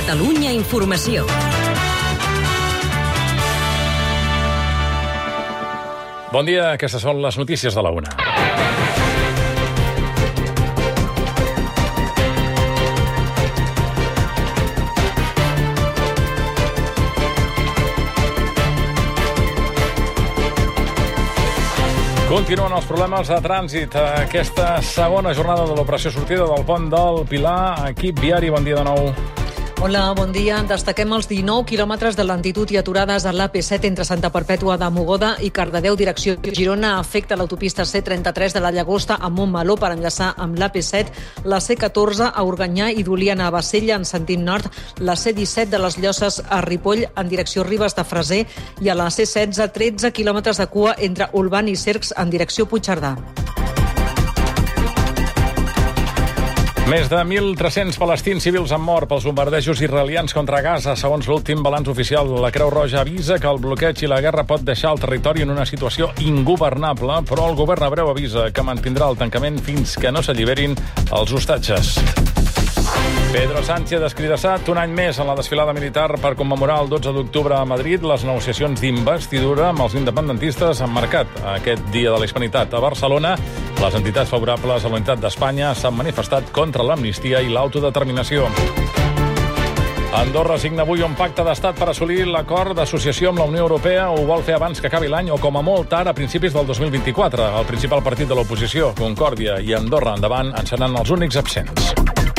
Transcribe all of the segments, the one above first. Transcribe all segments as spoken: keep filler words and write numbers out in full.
Catalunya Informació. Bon dia, aquestes són les notícies de la una. Continuen els problemes de trànsit. Aquesta segona jornada de l'operació sortida del pont del Pilar. Equip viari, bon dia de nou. Hola, bon dia. Destaquem els dinou quilòmetres de lentitud i aturades a l'A P set entre Santa Perpètua de Mogoda i Cardedeu, direcció Girona. Afecta l'autopista C trenta-tres de la Llagosta a Montmeló per enllaçar amb l'A P set, la C catorze a Organyà i Doliana a Bassella en sentit nord, la C disset de les Llosses a Ripoll en direcció Ribes de Freser i a la C setze tretze quilòmetres de cua entre Olvan i Cercs en direcció Puigcerdà. Més de mil tres-cents palestins civils han mort pels bombardejos israelians contra Gaza. Segons l'últim balanç oficial, la Creu Roja avisa que el bloqueig i la guerra pot deixar el territori en una situació ingovernable, però el govern hebreu avisa que mantindrà el tancament fins que no s'alliberin els hostatges. Pedro Sánchez escridassat un any més en la desfilada militar per commemorar el dotze d'octubre a Madrid les negociacions d'investidura amb els independentistes han marcat aquest dia de la Hispanitat. A Barcelona, les entitats favorables a la unitat d'Espanya s'han manifestat contra l'amnistia i l'autodeterminació. Andorra signa avui un pacte d'estat per assolir l'acord d'associació amb la Unió Europea. Ho vol fer abans que acabi l'any o, com a molt tard, a principis del dos mil vint-i-quatre. El principal partit de l'oposició, Concòrdia i Andorra Endavant, en seran els únics absents.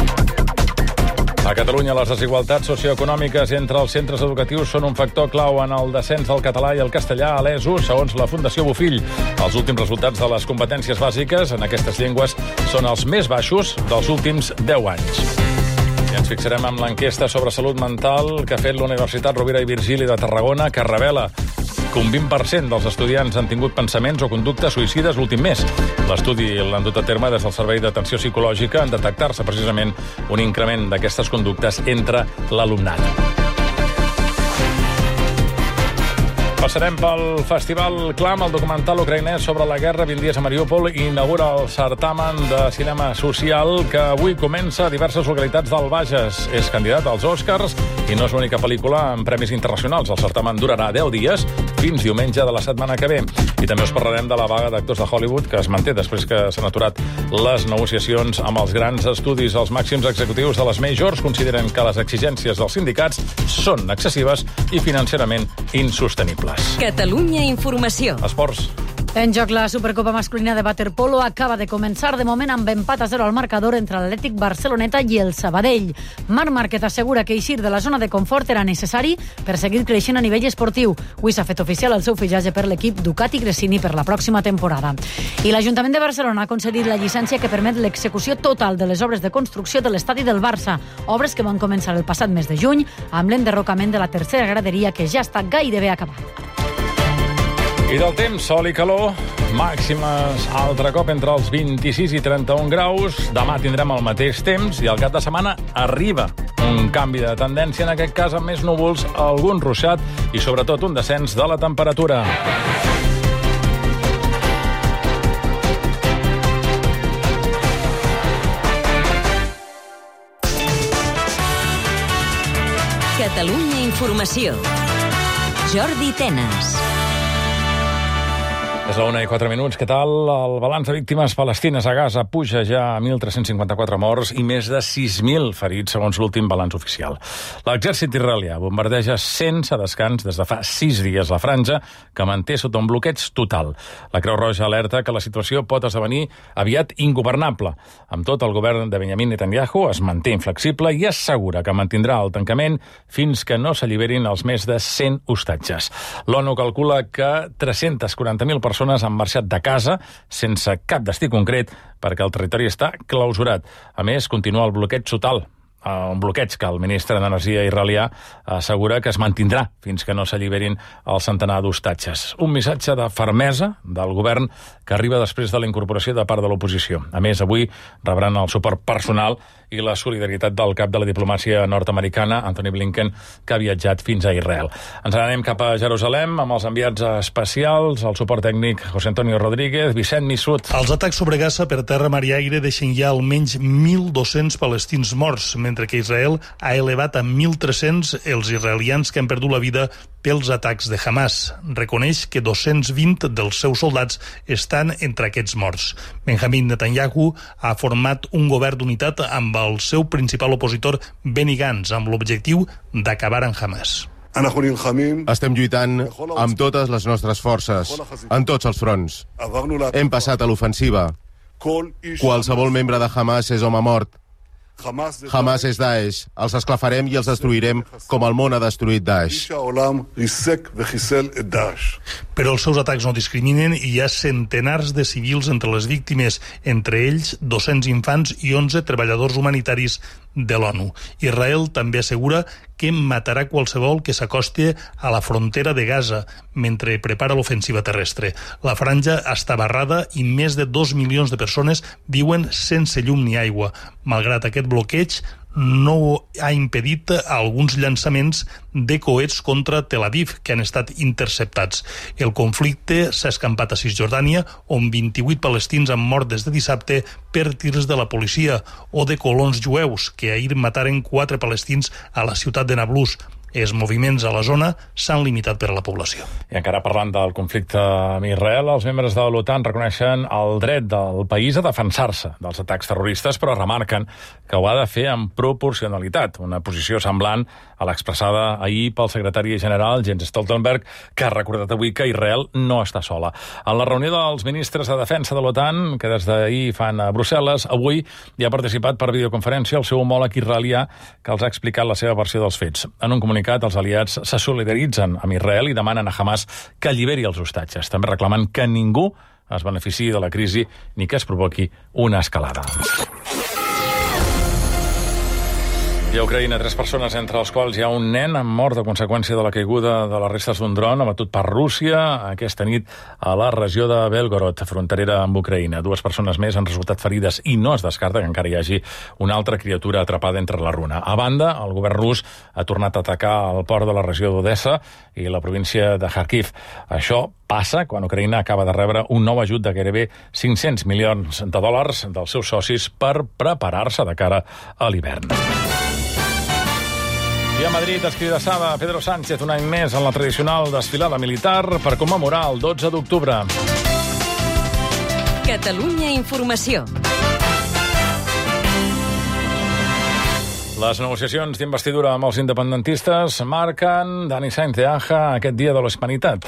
A Catalunya, les desigualtats socioeconòmiques entre els centres educatius són un factor clau en el descens del català i el castellà a l'ESO, segons la Fundació Bofill. Els últims resultats de les competències bàsiques en aquestes llengües són els més baixos dels últims deu anys. I ens fixarem en l'enquesta sobre salut mental que ha fet la Universitat Rovira i Virgili de Tarragona, que revela que un vint per cent dels estudiants han tingut pensaments o conductes suïcides l'últim mes. L'estudi l'han dut a terme des del Servei d'Atenció Psicològica en detectar-se precisament un increment d'aquestes conductes entre l'alumnat. Passarem pel Festival Clam, el documental ucraïnès sobre la guerra vint dies a Mariúpol i inaugura el certamen de cinema social que avui comença a diverses localitats del Bages. És candidat als Oscars i no és l'única pel·lícula amb premis internacionals. El certamen durarà deu dies fins diumenge de la setmana que ve. I també us parlarem de la vaga d'actors de Hollywood que es manté després que s'han aturat les negociacions amb els grans estudis. Els màxims executius de les majors consideren que les exigències dels sindicats són excessives i financerament insostenibles. Catalunya Informació. Esports. En joc, la Supercopa masculina de waterpolo acaba de començar, de moment amb empat a zero al marcador entre l'Atlètic Barceloneta i el Sabadell. Marc Márquez assegura que eixir de la zona de confort era necessari per seguir creixent a nivell esportiu. Avui s'ha fet oficial el seu fitxatge per l'equip Ducati Gresini per la pròxima temporada. I l'Ajuntament de Barcelona ha concedit la llicència que permet l'execució total de les obres de construcció de l'estadi del Barça, obres que van començar el passat mes de juny amb l'enderrocament de la tercera graderia que ja està gairebé acabat. I del temps, sol i calor, màximes altre cop entre els vint-i-sis i trenta-un graus. Demà tindrem el mateix temps i el cap de setmana arriba un canvi de tendència, en aquest cas amb més núvols, algun ruixat i sobretot un descens de la temperatura. Catalunya Informació. Jordi Tenas. És la una i quatre minuts. Què tal? El balanç de víctimes palestines a Gaza puja ja a mil tres-cents cinquanta-quatre morts i més de sis mil ferits, segons l'últim balanç oficial. L'exèrcit israelià bombardeja sense descans des de fa sis dies la franja, que manté sota un bloqueig total. La Creu Roja alerta que la situació pot esdevenir aviat ingovernable. Amb tot, el govern de Benjamin Netanyahu es manté inflexible i assegura que mantindrà el tancament fins que no s'alliberin els més de cent hostatges. L'ONU calcula que tres-cents quaranta mil persones han marxat de casa sense cap destí concret perquè el territori està clausurat. A més, continua el bloqueig total. Un bloqueig que el ministre d'Energia israelià assegura que es mantindrà fins que no s'alliberin el centenar d'hostatges. Un missatge de fermesa del govern que arriba després de la incorporació de part de l'oposició. A més, avui rebran el suport personal i la solidaritat del cap de la diplomàcia nord-americana, Antony Blinken, que ha viatjat fins a Israel. Ens anem cap a Jerusalem amb els enviats especials, el suport tècnic José Antonio Rodríguez, Vicent Missut. Els atacs sobre Gaza per terra, mar i aire deixen ja almenys mil dos-cents palestins morts, mentre mentre que Israel ha elevat a mil tres-cents els israelians que han perdut la vida pels atacs de Hamas. Reconeix que dos-cents vint dels seus soldats estan entre aquests morts. Benjamin Netanyahu ha format un govern d'unitat amb el seu principal opositor Benny Gantz, amb l'objectiu d'acabar amb Hamas. Estem lluitant amb totes les nostres forces, en tots els fronts. Hem passat a l'ofensiva. Qualsevol membre de Hamas és home mort. Hamas és Daesh. Els esclafarem i els destruirem com el món ha destruït Daesh. Però els seus atacs no discriminen i hi ha centenars de civils entre les víctimes, entre ells dos-cents infants i onze treballadors humanitaris de l'ONU. Israel també assegura que matarà qualsevol que s'acosti a la frontera de Gaza mentre prepara l'ofensiva terrestre. La franja està barrada i més de dos milions de persones viuen sense llum ni aigua. Malgrat aquest bloqueig, no ha impedit alguns llançaments de coets contra Tel Aviv, que han estat interceptats. El conflicte s'ha escampat a Cisjordània, on vint-i-vuit palestins han mort des de dissabte per tirs de la policia, o de colons jueus, que ahir mataren quatre palestins a la ciutat de Nablus. Els moviments a la zona s'han limitat per a la població. I encara parlant del conflicte amb Israel, els membres de l'OTAN reconeixen el dret del país a defensar-se dels atacs terroristes, però remarquen que ho ha de fer amb proporcionalitat, una posició semblant a l'expressada ahir pel secretari general Jens Stoltenberg, que ha recordat avui que Israel no està sola. En la reunió dels ministres de defensa de l'OTAN, que des d'ahir fan a Brussel·les, avui hi ha participat per videoconferència el seu homòleg israelià, que els ha explicat la seva versió dels fets. En un comunicat, els aliats se solidaritzen amb Israel i demanen a Hamas que alliberi els hostatges. També reclamen que ningú es beneficiï de la crisi ni que es provoqui una escalada. I a Ucraïna, tres persones, entre els quals hi ha un nen, han mort a conseqüència de la caiguda de les restes d'un dron abatut per Rússia aquesta nit a la regió de Belgorod, fronterera amb Ucraïna. Dues persones més han resultat ferides i no es descarta que encara hi hagi una altra criatura atrapada entre la runa. A banda, el govern rus ha tornat a atacar el port de la regió d'Odessa i la província de Kharkiv. Això passa quan Ucraïna acaba de rebre un nou ajut de gairebé cinc-cents milions de dòlars dels seus socis per preparar-se de cara a l'hivern. I a Madrid, escridassada Pedro Sánchez un any més en la tradicional desfilada militar per commemorar el dotze d'octubre. Catalunya Informació. Les negociacions d'investidura amb els independentistes marquen Dani Sainz de Aja aquest dia de l'Hispanitat.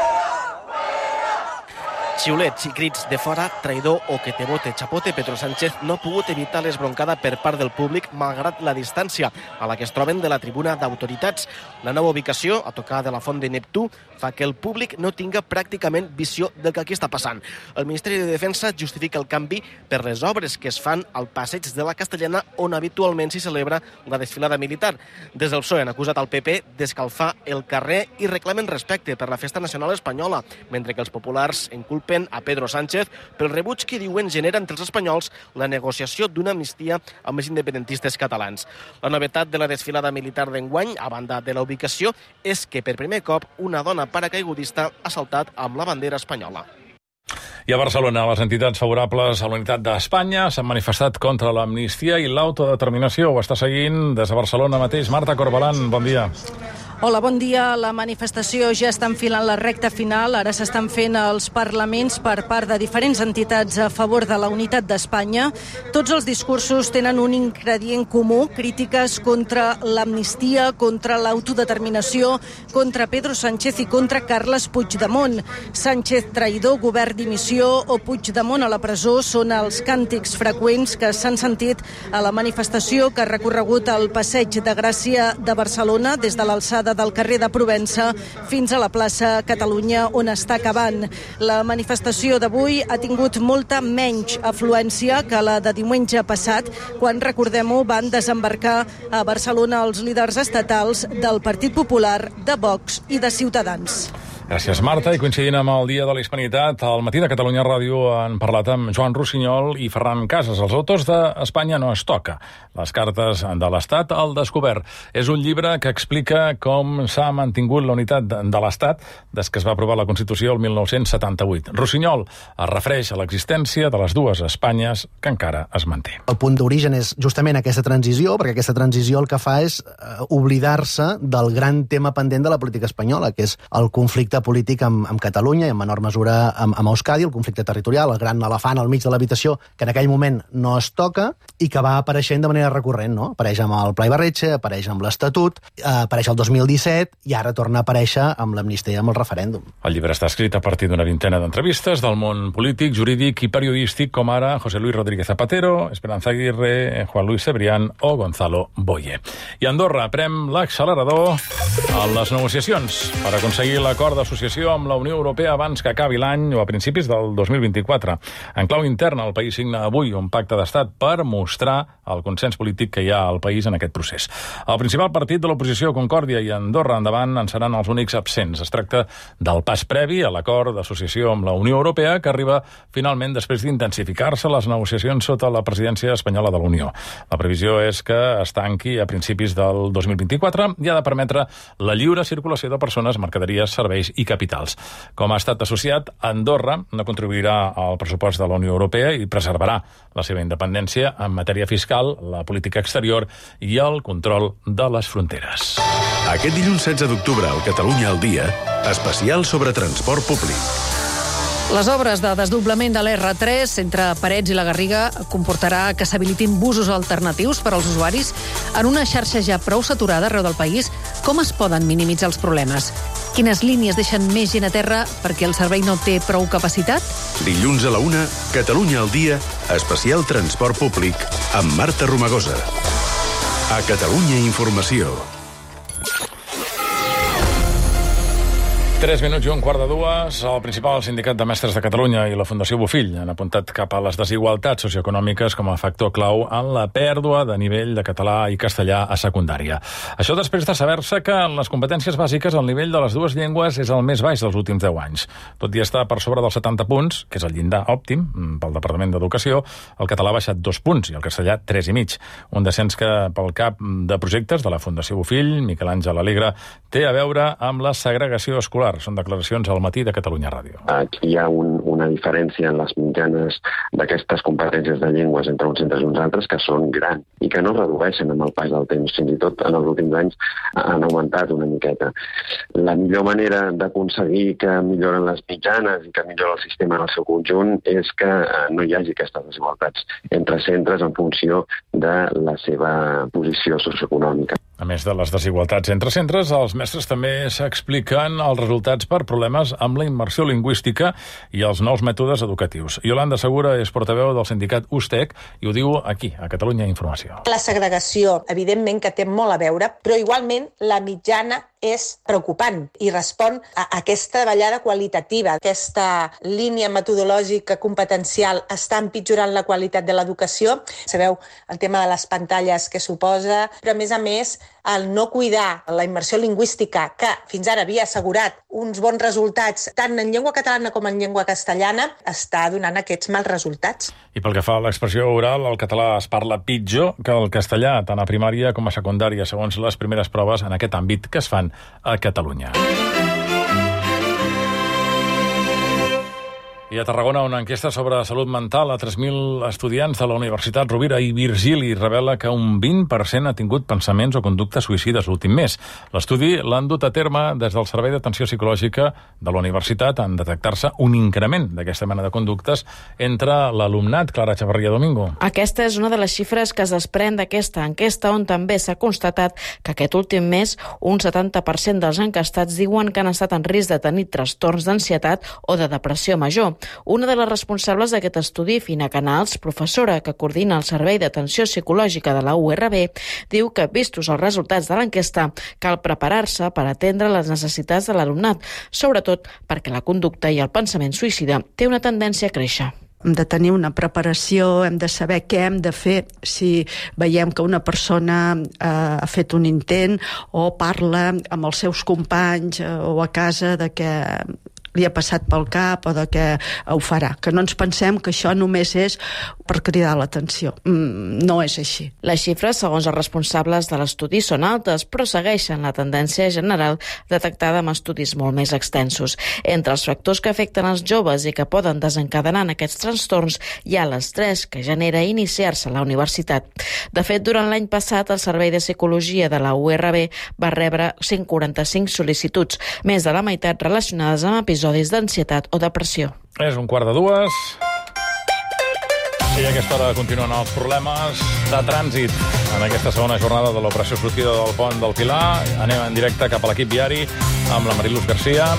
Xiulets i crits de fora, traïdor o que te vote chapote, Pedro Sánchez no ha pogut evitar l'esbroncada per part del públic malgrat la distància a la que es troben de la tribuna d'autoritats. La nova ubicació, a tocar de la Font de Neptú, fa que el públic no tinga pràcticament visió del que aquí està passant. El Ministeri de Defensa justifica el canvi per les obres que es fan al passeig de la Castellana, on habitualment s'hi celebra la desfilada militar. Des del P S O E han acusat al P P d'escalfar el carrer i reclamen respecte per la festa nacional espanyola, mentre que els populars inculpen a Pedro Sánchez pel rebuig que diuen genera entre els espanyols la negociació d'una amnistia amb els independentistes catalans. La novetat de la desfilada militar d'enguany, a banda de la ubicació, és que per primer cop una dona paracaigudista ha saltat amb la bandera espanyola. I a Barcelona, les entitats favorables a la unitat d'Espanya s'han manifestat contra l'amnistia i l'autodeterminació. Ho està seguint des de Barcelona mateix. Marta Corbalan, bon dia. Hola, bon dia. La manifestació ja està enfilant la recta final. Ara s'estan fent els parlaments per part de diferents entitats a favor de la unitat d'Espanya. Tots els discursos tenen un ingredient comú, crítiques contra l'amnistia, contra l'autodeterminació, contra Pedro Sánchez i contra Carles Puigdemont. Sánchez traïdor, govern dimissió o Puigdemont a la presó són els càntics freqüents que s'han sentit a la manifestació que ha recorregut el Passeig de Gràcia de Barcelona des de l'alçada del carrer de Provença fins a la plaça Catalunya, on està acabant. La manifestació d'avui ha tingut molta menys afluència que la de diumenge passat, quan, recordem-ho, van desembarcar a Barcelona els líders estatals del Partit Popular, de Vox i de Ciutadans. Gràcies, Marta. I coincidint amb el Dia de la Hispanitat, al matí de Catalunya Ràdio han parlat amb Joan Rossinyol i Ferran Casas. Els autors d'Espanya no es toca. Les cartes de l'Estat al descobert. És un llibre que explica com s'ha mantingut la unitat de l'Estat des que es va aprovar la Constitució el mil nou-cents setanta-vuit. Rossinyol es refereix a l'existència de les dues Espanyes que encara es manté. El punt d'origen és justament aquesta transició, perquè aquesta transició el que fa és eh, oblidar-se del gran tema pendent de la política espanyola, que és el conflicte polític amb, amb Catalunya i en menor mesura amb, amb Euskadi, el conflicte territorial, el gran elefant al mig de l'habitació, que en aquell moment no es toca i que va apareixent de manera recurrent, no? Apareix amb el Pla Ibarretxe, apareix amb l'Estatut, eh, apareix el dos mil disset i ara torna a aparèixer amb l'amnistia i amb el referèndum. El llibre està escrit a partir d'una vintena d'entrevistes del món polític, jurídic i periodístic, com ara José Luis Rodríguez Zapatero, Esperanza Aguirre, Juan Luis Cebrián o Gonzalo Boye. I Andorra prem l'accelerador a les negociacions per aconseguir l'acord d'associació amb la Unió Europea abans que acabi l'any o a principis del dos mil vint-i-quatre. En clau interna, el país signa avui un pacte d'estat per mostrar el consens polític que hi ha al país en aquest procés. El principal partit de l'oposició, Concòrdia i Andorra endavant, en seran els únics absents. Es tracta del pas previ a l'acord d'associació amb la Unió Europea, que arriba finalment després d'intensificar-se les negociacions sota la presidència espanyola de la Unió. La previsió és que es tanqui a principis del dos mil vint-i-quatre i ha de permetre la lliure circulació de persones, mercaderies, serveis i capitals. Com a estat associat, Andorra no contribuirà al pressupost de la Unió Europea i preservarà la seva independència en matèria fiscal, la política exterior i el control de les fronteres. Aquest dilluns setze d'octubre al Catalunya al dia, especial sobre transport públic. Les obres de desdoblament de l'erre tres entre Parets i la Garriga comportarà que s'habilitin busos alternatius per als usuaris en una xarxa ja prou saturada arreu del país. Com es poden minimitzar els problemes? Quines línies deixen més gent a terra perquè el servei no té prou capacitat? Dilluns a la una, Catalunya al dia, especial transport públic, amb Marta Romagosa. A Catalunya Informació. Tres minuts i un quart de dues. El principal sindicat de mestres de Catalunya i la Fundació Bofill han apuntat cap a les desigualtats socioeconòmiques com a factor clau en la pèrdua de nivell de català i castellà a secundària. Això després de saber-se que en les competències bàsiques el nivell de les dues llengües és el més baix dels últims deu anys. Tot i estar per sobre dels setanta punts, que és el llindar òptim pel Departament d'Educació, el català ha baixat dos punts i el castellà tres i mig. Un descens que pel cap de projectes de la Fundació Bofill, Miquel Àngel Alegre, té a veure amb la segregació escolar. Són declaracions al matí de Catalunya Ràdio. Aquí hi ha un, una diferència en les mitjanes d'aquestes competències de llengües entre uns centres i uns altres que són grans i que no redueixen amb el pas del temps. Fins i tot en els últims anys han augmentat una miqueta. La millor manera d'aconseguir que milloren les mitjanes i que millora el sistema en el seu conjunt és que no hi hagi aquestes desigualtats entre centres en funció de la seva posició socioeconòmica. A més de les desigualtats entre centres, els mestres també s'expliquen els resultats per problemes amb la immersió lingüística i els nous mètodes educatius. Yolanda Segura és portaveu del sindicat USTEC i ho diu aquí, a Catalunya Informació. La segregació, evidentment que té molt a veure, però igualment la mitjana és preocupant i respon a aquesta davallada qualitativa. Aquesta línia metodològica competencial està empitjorant la qualitat de l'educació. Sabeu el tema de les pantalles que suposa, però a més a més el no cuidar la immersió lingüística que fins ara havia assegurat uns bons resultats tant en llengua catalana com en llengua castellana està donant aquests mals resultats. I pel que fa a l'expressió oral, el català es parla pitjor que el castellà, tant a primària com a secundària, segons les primeres proves en aquest àmbit que es fan a Catalunya. I a Tarragona, una enquesta sobre salut mental a tres mil estudiants de la Universitat Rovira i Virgili revela que un vint per cent ha tingut pensaments o conductes suïcides l'últim mes. L'estudi l'han dut a terme des del Servei d'Atenció Psicològica de la Universitat en detectar-se un increment d'aquesta mena de conductes entre l'alumnat. Clara Chavarria Domingo. Aquesta és una de les xifres que es desprèn d'aquesta enquesta, on també s'ha constatat que aquest últim mes un setanta per cent dels enquestats diuen que han estat en risc de tenir trastorns d'ansietat o de depressió major. Una de les responsables d'aquest estudi, Fina Canals, professora que coordina el Servei d'Atenció Psicològica de la U R B, diu que, vistos els resultats de l'enquesta, cal preparar-se per atendre les necessitats de l'alumnat, sobretot perquè la conducta i el pensament suïcida té una tendència a créixer. Hem de tenir una preparació, hem de saber què hem de fer si veiem que una persona eh, ha fet un intent o parla amb els seus companys eh, o a casa de que li ha passat pel cap o de que ho farà. Que no ens pensem que això només és per cridar l'atenció. Mm, no és així. Les xifres, segons els responsables de l'estudi, són altes, però segueixen la tendència general detectada amb estudis molt més extensos. Entre els factors que afecten els joves i que poden desencadenar aquests trastorns hi ha l'estrès que genera iniciar-se a la universitat. De fet, durant l'any passat, el Servei de Psicologia de la U R B va rebre cent quaranta-cinc sol·licituds, més de la meitat relacionades amb episodis d'ansietat o depressió. És un quart de dues. I a aquesta hora continuen els problemes de trànsit en aquesta segona jornada de l'operació sortida del pont del Pilar. Anem en directe cap a l'equip viari amb la Mariluz Garcia.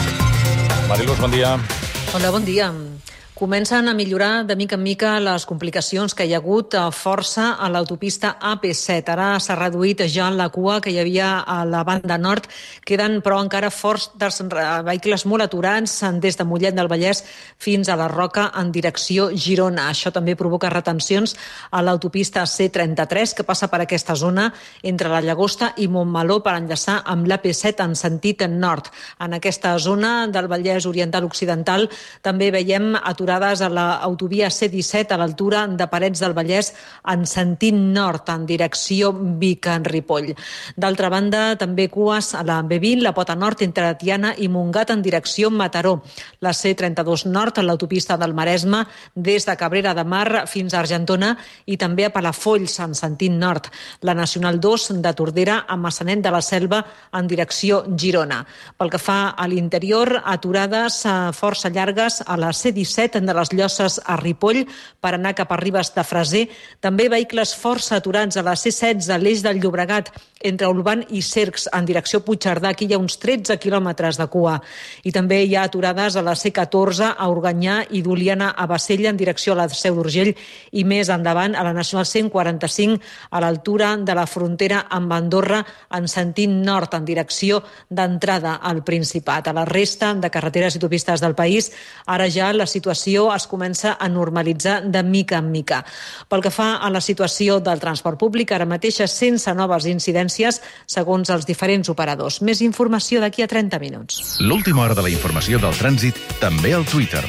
Mariluz, bon dia. Hola, bon dia. Comencen a millorar de mica en mica les complicacions que hi ha hagut força a l'autopista A P set. Ara s'ha reduït ja la cua que hi havia a la banda nord. Queden, però, encara forts vehicles molt aturats des de Mollet del Vallès fins a la Roca en direcció Girona. Això també provoca retencions a l'autopista C trenta-tres, que passa per aquesta zona entre la Llagosta i Montmeló per enllaçar amb l'A P set en sentit nord. En aquesta zona del Vallès Oriental Occidental també veiem aturats a l'autovia C disset a l'altura de Parets del Vallès en sentit nord, en direcció Vic-en-Ripoll. D'altra banda, també cues a la B vint, la pota nord entre Tiana i Montgat en direcció Mataró. La C trenta-dos nord, a l'autopista del Maresme, des de Cabrera de Mar fins a Argentona i també a Palafolls, en sentit nord. La Nacional dos de Tordera a Massanet de la Selva en direcció Girona. Pel que fa a l'interior, aturades força llargues a la C disset de les Llosses a Ripoll per anar cap a Ribes de Freser. També vehicles força aturats a la C setze, l'eix del Llobregat, entre Olvan i Cercs, en direcció Puigcerdà. Aquí hi ha uns tretze quilòmetres de cua. I també hi ha aturades a la C catorze, a Organyà i d'Oliana a Bassella, en direcció a la Seu d'Urgell, i més endavant a la Nacional cent quaranta-cinc, a l'altura de la frontera amb Andorra, en sentit nord, en direcció d'entrada al Principat. A la resta de carreteres i autopistes del país, ara ja la situació es comença a normalitzar de mica en mica. Pel que fa a la situació del transport públic, ara mateix sense noves incidències, segons els diferents operadors. Més informació d'aquí a trenta minuts. L'última hora de la informació del trànsit també al Twitter.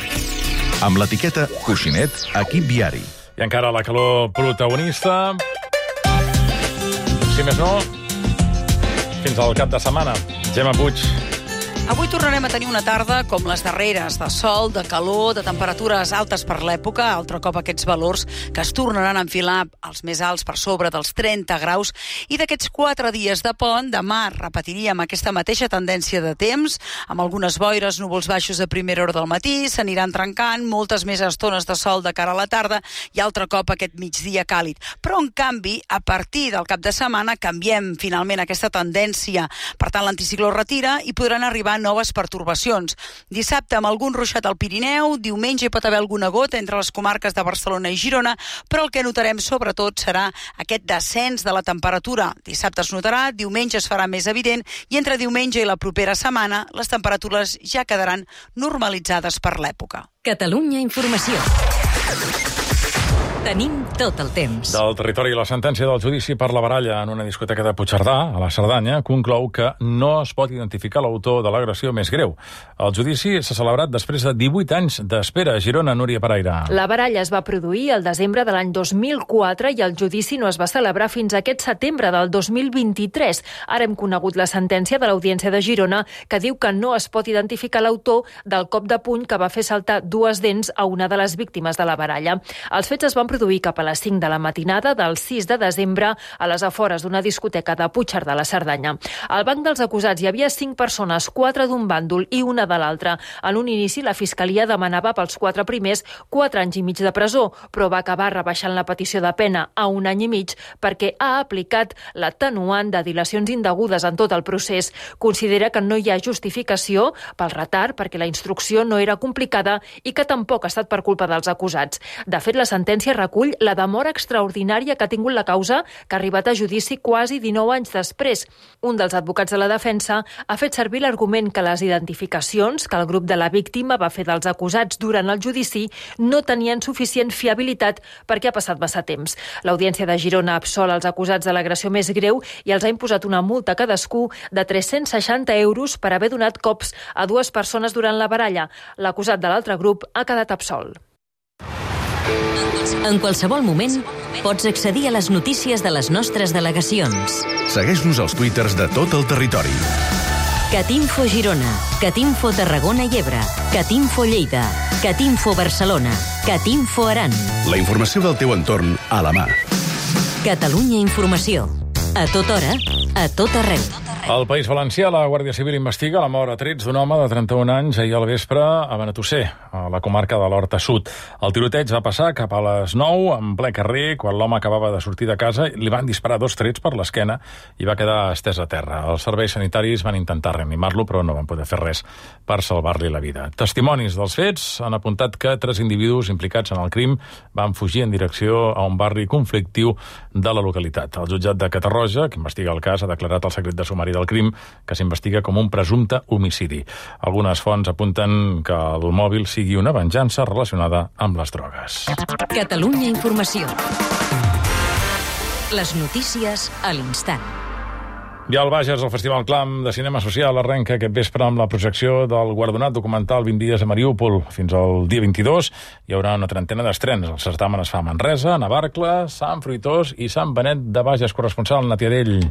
Amb l'etiqueta Coixinet, equip viari. I encara la calor protagonista. Si més no, fins al cap de setmana. Gemma Puig. Avui tornarem a tenir una tarda com les darreres, de sol, de calor, de temperatures altes per l'època, altre cop aquests valors que es tornaran a enfilar els més alts per sobre dels trenta graus, i d'aquests quatre dies de pont, demà repetiríem aquesta mateixa tendència de temps, amb algunes boires, núvols baixos a primera hora del matí, s'aniran trencant, moltes més estones de sol de cara a la tarda i altre cop aquest migdia càlid. Però, en canvi, a partir del cap de setmana canviem finalment aquesta tendència. Per tant, l'anticicló retira i podran arribar noves pertorbacions. Dissabte amb algun ruixat al Pirineu, diumenge hi pot haver alguna gota entre les comarques de Barcelona i Girona, però el que notarem sobretot serà aquest descens de la temperatura. Dissabte es notarà, diumenge es farà més evident i entre diumenge i la propera setmana les temperatures ja quedaran normalitzades per l'època. Catalunya Informació. Tenim tot el temps. Del territori, la sentència del judici per la baralla en una discoteca de Puigcerdà, a la Cerdanya, conclou que no es pot identificar l'autor de l'agressió més greu. El judici s'ha celebrat després de divuit anys d'espera a Girona. Núria Paraire. La baralla es va produir el desembre de l'any dos mil quatre i el judici no es va celebrar fins aquest setembre del dos mil vint-i-tres. Ara hem conegut la sentència de l'Audiència de Girona que diu que no es pot identificar l'autor del cop de puny que va fer saltar dues dents a una de les víctimes de la baralla. Els fets es van produir cap a les cinc de la matinada del sis de desembre a les afores d'una discoteca de Puigcerdà, la Cerdanya. Al banc dels acusats hi havia cinc persones, quatre d'un bàndol i una de l'altre. En un inici, la Fiscalia demanava pels quatre primers quatre anys i mig de presó, però va acabar rebaixant la petició de pena a un any i mig perquè ha aplicat l'atenuant de dilacions indegudes en tot el procés. Considera que no hi ha justificació pel retard perquè la instrucció no era complicada i que tampoc ha estat per culpa dels acusats. De fet, la sentència recull la demora extraordinària que ha tingut la causa, que ha arribat a judici quasi dinou anys després. Un dels advocats de la defensa ha fet servir l'argument que les identificacions que el grup de la víctima va fer dels acusats durant el judici no tenien suficient fiabilitat perquè ha passat massa temps. L'Audiència de Girona absol els acusats de l'agressió més greu i els ha imposat una multa a cadascú de tres-cents seixanta euros per haver donat cops a dues persones durant la baralla. L'acusat de l'altre grup ha quedat absolt. En qualsevol moment pots accedir a les notícies de les nostres delegacions. Segueix-nos als twitters de tot el territori. Catinfo Girona, Catinfo Tarragona i Ebre, Catinfo Lleida, Catinfo Barcelona, Catinfo Aran. La informació del teu entorn a la mà. Catalunya Informació. A tota hora, a tot arreu. Al País Valencià, la Guàrdia Civil investiga la mort a trets d'un home de trenta-un anys ahir al vespre a Benetússer, a la comarca de l'Horta Sud. El tiroteig va passar cap a les nou, en ple carrer, quan l'home acabava de sortir de casa. Li van disparar dos trets per l'esquena i va quedar estès a terra. Els serveis sanitaris van intentar reanimar-lo, però no van poder fer res per salvar-li la vida. Testimonis dels fets han apuntat que tres individus implicats en el crim van fugir en direcció a un barri conflictiu de la localitat. El jutjat de Catarroja, que investiga el cas, ha declarat el secret de sumari del crim, que s'investiga com un presumpte homicidi. Algunes fonts apunten que el mòbil sigui una venjança relacionada amb les drogues. Catalunya Informació. Les notícies a l'instant. I al Bages, el Festival Clam de Cinema Social arrenca aquest vespre amb la projecció del guardonat documental vint dies a Mariúpol. Fins al dia vint-i-dos hi haurà una trentena d'estrenes. El certamen es fa a Manresa, Navarcles, Sant Fruitós i Sant Benet de Bages. Corresponsal Natiadell.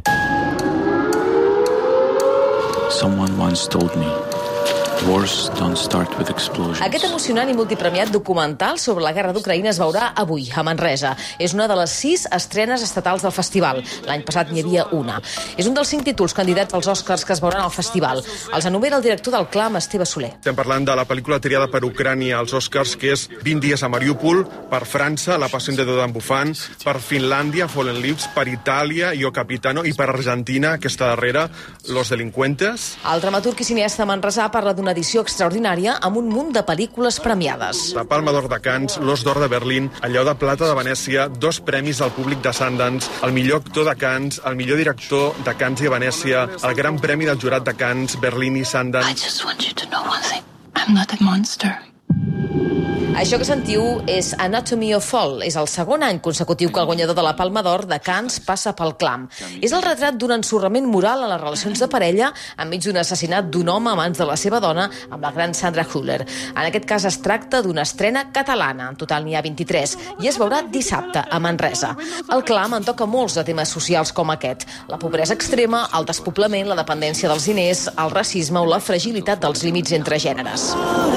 Someone once told me, wars don't start with explosions. Aquest emocionant i multipremiat documental sobre la guerra d'Ucraïna es veurà avui, a Manresa. És una de les sis estrenes estatals del festival. L'any passat n'hi havia una. És un dels cinc títols candidats als Oscars que es veuran al festival. Els enumera el director del Clam, Esteve Soler. Estem parlant de la pel·lícula triada per Ucrània als Oscars, que és vint dies a Mariúpol, per França, La passió de Dodan Bufan, per Finlàndia, Fallen Leaves, per Itàlia, Io Capitano, i per Argentina, aquesta darrera, Los Delincuentes. El dramaturg i cineasta manresà parla d'una edició extraordinària amb un munt de pel·lícules premiades. La Palma d'Or de Cannes, l'Os d'Or de Berlín, el Lleó de Plata de Venècia, dos premis al públic de Sundance, el millor actor de Cannes, el millor director de Cannes i Venècia, el gran premi del jurat de Cannes, Berlín i Sundance. I just want you to know one thing. I'm not a monster. Això que sentiu és Anatomy of Fall. És el segon any consecutiu que el guanyador de la Palma d'Or de Cannes passa pel Clam. És el retrat d'un ensorrament moral a les relacions de parella enmig d'un assassinat d'un home a mans de la seva dona amb la gran Sandra Hüller. En aquest cas es tracta d'una estrena catalana. En total n'hi ha vint-i-tres i es veurà dissabte a Manresa. El Clam en toca molts de temes socials com aquest. La pobresa extrema, el despoblament, la dependència dels diners, el racisme o la fragilitat dels límits entre gèneres.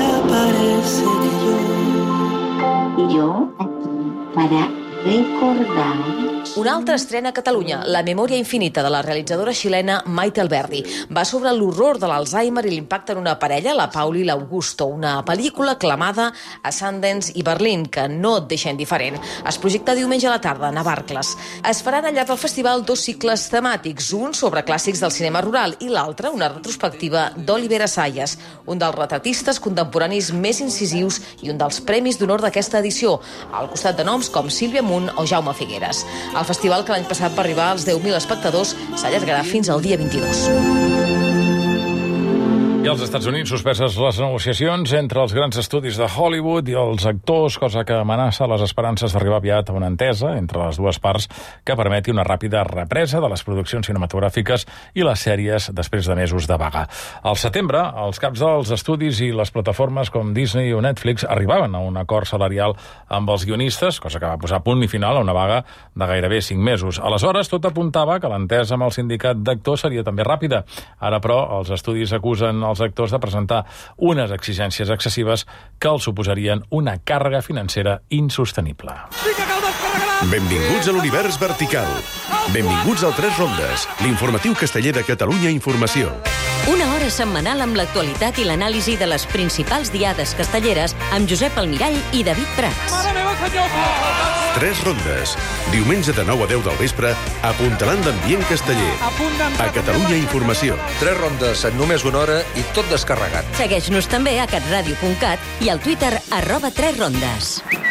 Y yo aquí para recordar. Una altra estrena a Catalunya, La memòria infinita, de la realitzadora xilena Maite Alberdi. Va sobre l'horror de l'Alzheimer i l'impacte en una parella, la Paula i l'Augusto, una pel·lícula aclamada a Sundance i Berlín, que no et deixa indiferent. Es projecta diumenge a la tarda a Navarcles. Es faran al llarg del festival dos cicles temàtics, un sobre clàssics del cinema rural i l'altre una retrospectiva d'Oliver Assayas, un dels retratistes contemporanis més incisius i un dels premis d'honor d'aquesta edició, al costat de noms com Sílvia Munt o Jaume Figueres. El festival, que l'any passat va arribar als deu mil espectadors, s'allargarà fins al dia vint-i-dos. I als Estats Units suspeses les negociacions entre els grans estudis de Hollywood i els actors, cosa que amenaça les esperances d'arribar aviat a una entesa entre les dues parts que permeti una ràpida represa de les produccions cinematogràfiques i les sèries després de mesos de vaga. Al setembre, els caps dels estudis i les plataformes com Disney o Netflix arribaven a un acord salarial amb els guionistes, cosa que va posar punt i final a una vaga de gairebé cinc mesos. Aleshores, tot apuntava que l'entesa amb el sindicat d'actors seria també ràpida. Ara, però, els estudis acusen els actors de presentar unes exigències excessives que els suposarien una càrrega financera insostenible. Benvinguts a l'univers vertical. Benvinguts al Tres Rondes, l'informatiu casteller de Catalunya Informació. Una hora setmanal amb l'actualitat i l'anàlisi de les principals diades castelleres amb Josep Almirall i David Prats. Mare meva, senyor! Tres Rondes, diumenge de nou a deu del vespre, apuntalant l'ambient casteller. A Catalunya Informació. Tres Rondes en només una hora i tot descarregat. Segueix-nos també a catradio punt cat i al Twitter arroba tres rondes.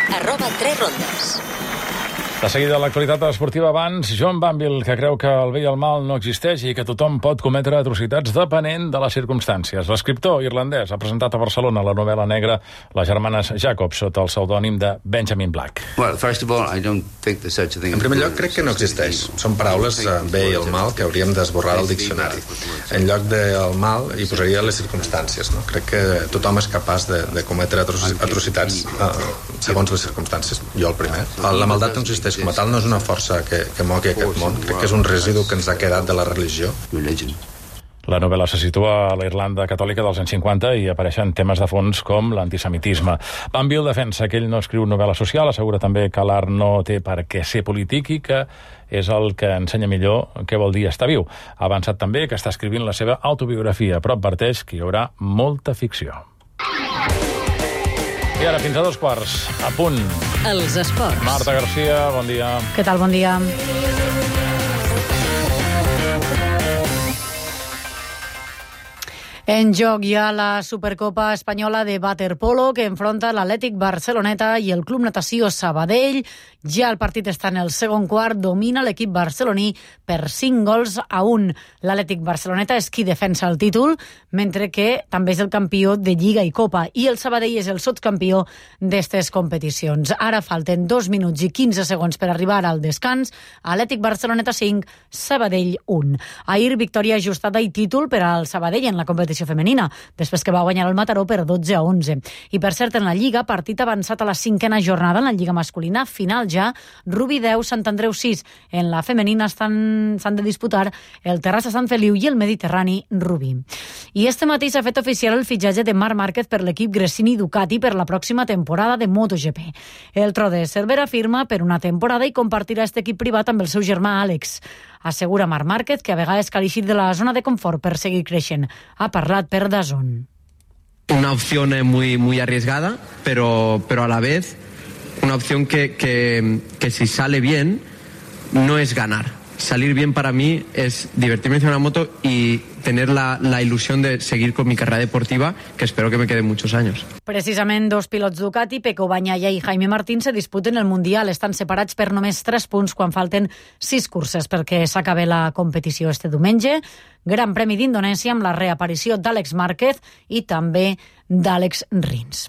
arroba tres rondes. De seguida, l'actualitat esportiva abans, John Banville, que creu que el bé i el mal no existeix i que tothom pot cometre atrocitats depenent de les circumstàncies. L'escriptor irlandès ha presentat a Barcelona la novel·la negra Les germanes Jacob, sota el pseudònim de Benjamin Black. Well, first of all, I don't think there's such a thing. En primer lloc, crec que no existeix. Són paraules, el bé i el mal, que hauríem d'esborrar del diccionari. En lloc del mal hi posaria les circumstàncies. No? Crec que tothom és capaç de, de cometre atrocitats eh, segons les circumstàncies. Jo el primer. La maldat no existeix com a tal, no és una força que, que mogui aquest món. Crec que és un residu que ens ha quedat de la religió. La novel·la se situa a la Irlanda catòlica dels anys cinquanta i apareixen temes de fons com l'antisemitisme. Banville defensa que ell no escriu novel·la social, assegura també que l'art no té per què ser polític i que és el que ensenya millor què vol dir estar viu. Ha avançat també que està escrivint la seva autobiografia, però adverteix que hi haurà molta ficció. I ara, fins a dos quarts, a punt. Els esports. Marta Garcia, bon dia. Què tal, bon dia. En joc hi ha la Supercopa Espanyola de Waterpolo, que enfronta l'Atlètic Barceloneta i el Club Natació Sabadell. Ja el partit està en el segon quart, domina l'equip barceloní per cinc gols a un. L'Atlètic Barceloneta és qui defensa el títol, mentre que també és el campió de Lliga i Copa, i el Sabadell és el sotscampió d'estes competicions. Ara falten dos minuts i quinze segons per arribar al descans. Atlètic Barceloneta cinc, Sabadell un. Ahir, victòria ajustada i títol per al Sabadell en la competició femenina, després que va guanyar el Mataró per dotze a onze. I per cert, en la Lliga, partit avançat a la cinquena jornada en la Lliga masculina, final ja, Rubí deu, Sant Andreu sis. En la femenina s'han de disputar el Terrassa Sant Feliu i el Mediterrani Rubí. I este matí s'ha fet oficial el fitxatge de Marc Márquez per l'equip Gresini Ducati per la pròxima temporada de MotoGP. El tro de Cervera firma per una temporada i compartirà este equip privat amb el seu germà Àlex. Assegura Marc Márquez que a vegades cal eixir de la zona de confort per seguir creixent. Ha parlat per D A Z N. Una opción muy, muy arriesgada, pero, pero a la vez una opción que, que, que si sale bien no es ganar. Salir bien para mí es divertirme en una moto y tener la, la ilusión de seguir con mi carrera deportiva, que espero que me quede muchos años. Precisament dos pilots Ducati, Pecco Bagnaia i Jaime Martín, se disputen el Mundial. Estan separats per només tres punts quan falten sis curses perquè s'acabi la competició este diumenge. Gran Premi d'Indonèsia amb la reaparició d'Àlex Márquez i també d'Àlex Rins.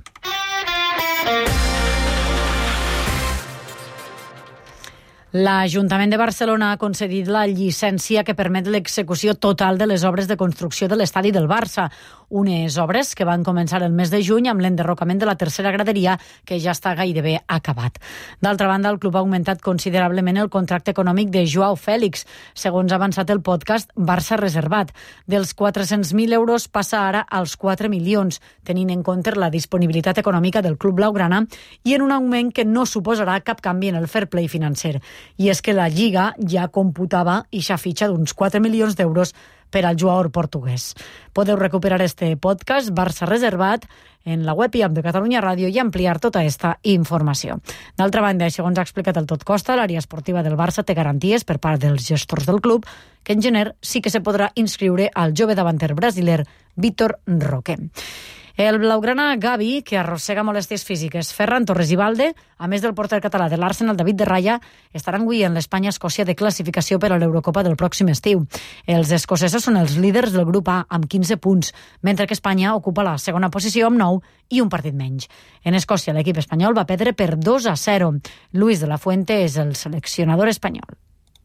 L'Ajuntament de Barcelona ha concedit la llicència que permet l'execució total de les obres de construcció de l'estadi del Barça. Unes obres que van començar el mes de juny amb l'enderrocament de la tercera graderia, que ja està gairebé acabat. D'altra banda, el club ha augmentat considerablement el contracte econòmic de Joao Fèlix, segons ha avançat el podcast Barça Reservat. Dels quatre-cents mil euros passa ara als quatre milions, tenint en compte la disponibilitat econòmica del club blaugrana i en un augment que no suposarà cap canvi en el fair play financer. I és que la Lliga ja computava ixa fitxa d'uns quatre milions d'euros per al jugador portuguès. Podeu recuperar este podcast Barça Reservat en la web i app de Catalunya Ràdio i ampliar tota aquesta informació. D'altra banda, segons ha explicat el Tot Costa, l'àrea esportiva del Barça té garanties per part dels gestors del club que en gener sí que se podrà inscriure al jove davanter brasiler Víctor Roque. El blaugrana Gavi, que arrossega molèsties físiques, Ferran Torres i Valde, a més del porter català de l'Arsenal David de Raya, estaran avui en l'Espanya-Escòcia de classificació per a l'Eurocopa del pròxim estiu. Els escocesos són els líders del grup A amb quinze punts, mentre que Espanya ocupa la segona posició amb nou i un partit menys. En Escòcia, l'equip espanyol va perdre per dos a zero. Luis de la Fuente és el seleccionador espanyol.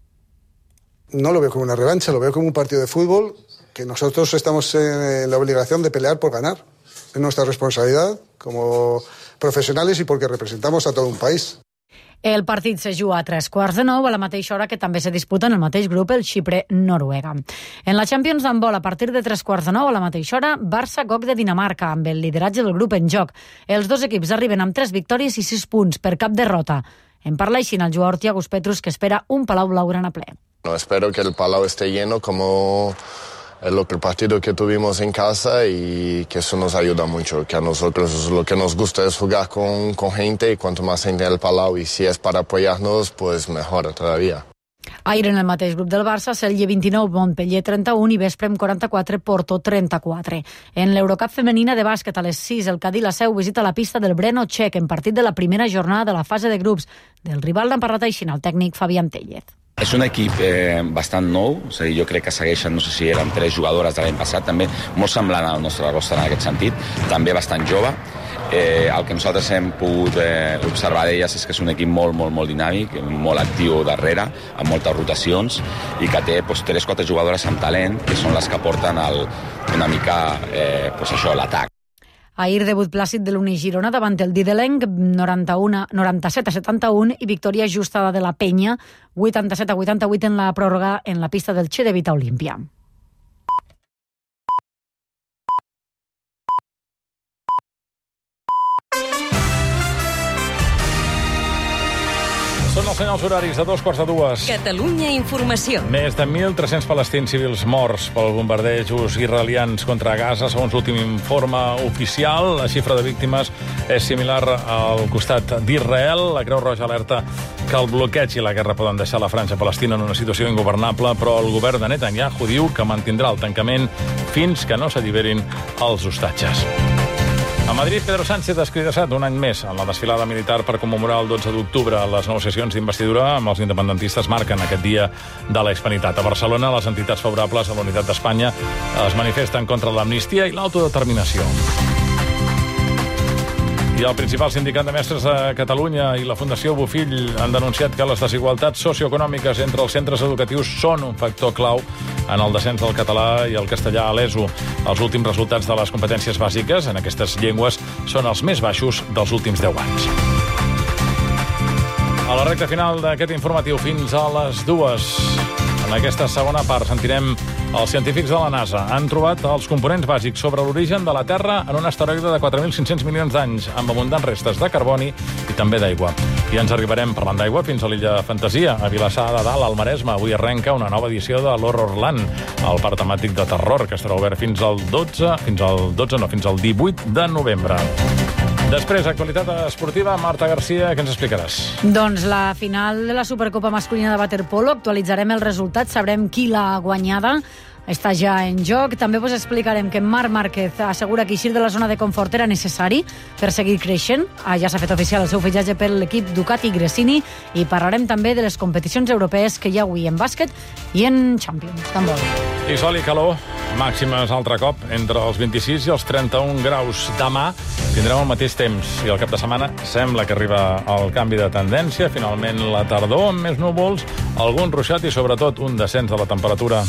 No lo veo como una revancha, lo veo como un partido de fútbol que nosotros estamos en la obligación de pelear por ganar. Es nuestra responsabilidad como profesionales y porque representamos a todo un país. El partit se juga a tres quarts de nou, a la mateixa hora que també se disputa en el mateix grup el Xipre-Noruega. En la Champions d'handbol, a partir de tres quarts de nou, a la mateixa hora, Barça-Goc de Dinamarca, amb el lideratge del grup en joc. Els dos equips arriben amb tres victòries i sis punts per cap derrota. En parla així el jugador Tiago Petrus, que espera un Palau Blaugrana ple. No, espero que el Palau esté lleno como el otro partido que tuvimos en casa y que eso nos ayuda mucho, que a nosotros lo que nos gusta es jugar con, con gente y cuanto más gente en el Palau y si es para apoyarnos, pues mejor todavía. Ahir en el mateix grup del Barça, Celje vint-i-nou, Montpellier trenta-un i Vesprem quaranta-quatre, Porto trenta-quatre. En l'Eurocup femenina de bàsquet a les sis, el Cadí la Seu visita la pista del Breno Txec en partit de la primera jornada de la fase de grups. Del rival n'ha parlat així el tècnic Fabián Tellez. És un equip eh, bastant nou, és a dir, jo crec que segueixen, no sé si eren tres jugadores de l'any passat, també molt semblant al nostre roster en aquest sentit, també bastant jove. Eh, el que nosaltres hem pogut eh, observar d'elles és que és un equip molt, molt, molt dinàmic, molt actiu darrere, amb moltes rotacions, i que té pues, tres o quatre jugadores amb talent, que són les que porten el, una mica eh, pues, això, l'atac. Ahir debut plàcid de l'Uni Girona davant el Didelenc, noranta-set a setanta-un, i victòria ajustada de la Penya, vuitanta-set a vuitanta-vuit en la pròrroga en la pista del Che de Vita Olímpia. Són els senyals horaris de dos quarts de dues. Catalunya Informació. Més de mil tres-cents palestins civils morts pels bombardejos israelians contra Gaza, segons l'últim informe oficial. La xifra de víctimes és similar al costat d'Israel. La Creu Roja alerta que el bloqueig i la guerra poden deixar la franja palestina en una situació ingovernable, però el govern de Netanyahu diu que mantindrà el tancament fins que no s'alliberin els hostatges. A Madrid, Pedro Sánchez ha escridassat un any més en la desfilada militar per commemorar el dotze d'octubre. Les negociacions d'investidura amb els independentistes marquen aquest dia de la hispanitat. A Barcelona, les entitats favorables a la unitat d'Espanya es manifesten contra l'amnistia i l'autodeterminació. I el principal sindicat de mestres de Catalunya i la Fundació Bofill han denunciat que les desigualtats socioeconòmiques entre els centres educatius són un factor clau en el descens del català i el castellà a l'ESO. Els últims resultats de les competències bàsiques en aquestes llengües són els més baixos dels últims deu anys. A la recta final d'aquest informatiu, fins a les dues. En aquesta segona part sentirem els científics de la NASA. Han trobat els components bàsics sobre l'origen de la Terra en un asteroide de quatre mil cinc-cents milions d'anys, amb abundants restes de carboni i també d'aigua. I ens arribarem parlant d'aigua fins a l'illa Fantasia, a Vilassar de Dalt, al Maresme. Avui arrenca una nova edició de l'Horrorland, el parc temàtic de terror, que estarà obert fins al dotze, fins al dotze, no, fins al divuit de novembre. Després, actualitat esportiva, Marta Garcia, què ens explicaràs? Doncs la final de la Supercopa masculina de waterpolo, actualitzarem el resultat, sabrem qui l'ha guanyada, està ja en joc. També us explicarem que Marc Márquez assegura que eixir de la zona de confort era necessari per seguir creixent. Ah, ja s'ha fet oficial el seu fitxatge per l'equip Ducati Gresini, i parlarem també de les competicions europees que hi ha avui en bàsquet i en Champions. Tan bo. I sol i calor, màximes altre cop entre els vint-i-sis i els trenta-un graus. Demà tindrem el mateix temps i el cap de setmana sembla que arriba el canvi de tendència. Finalment la tardor amb més núvols, algun ruixat i sobretot un descens de la temperatura.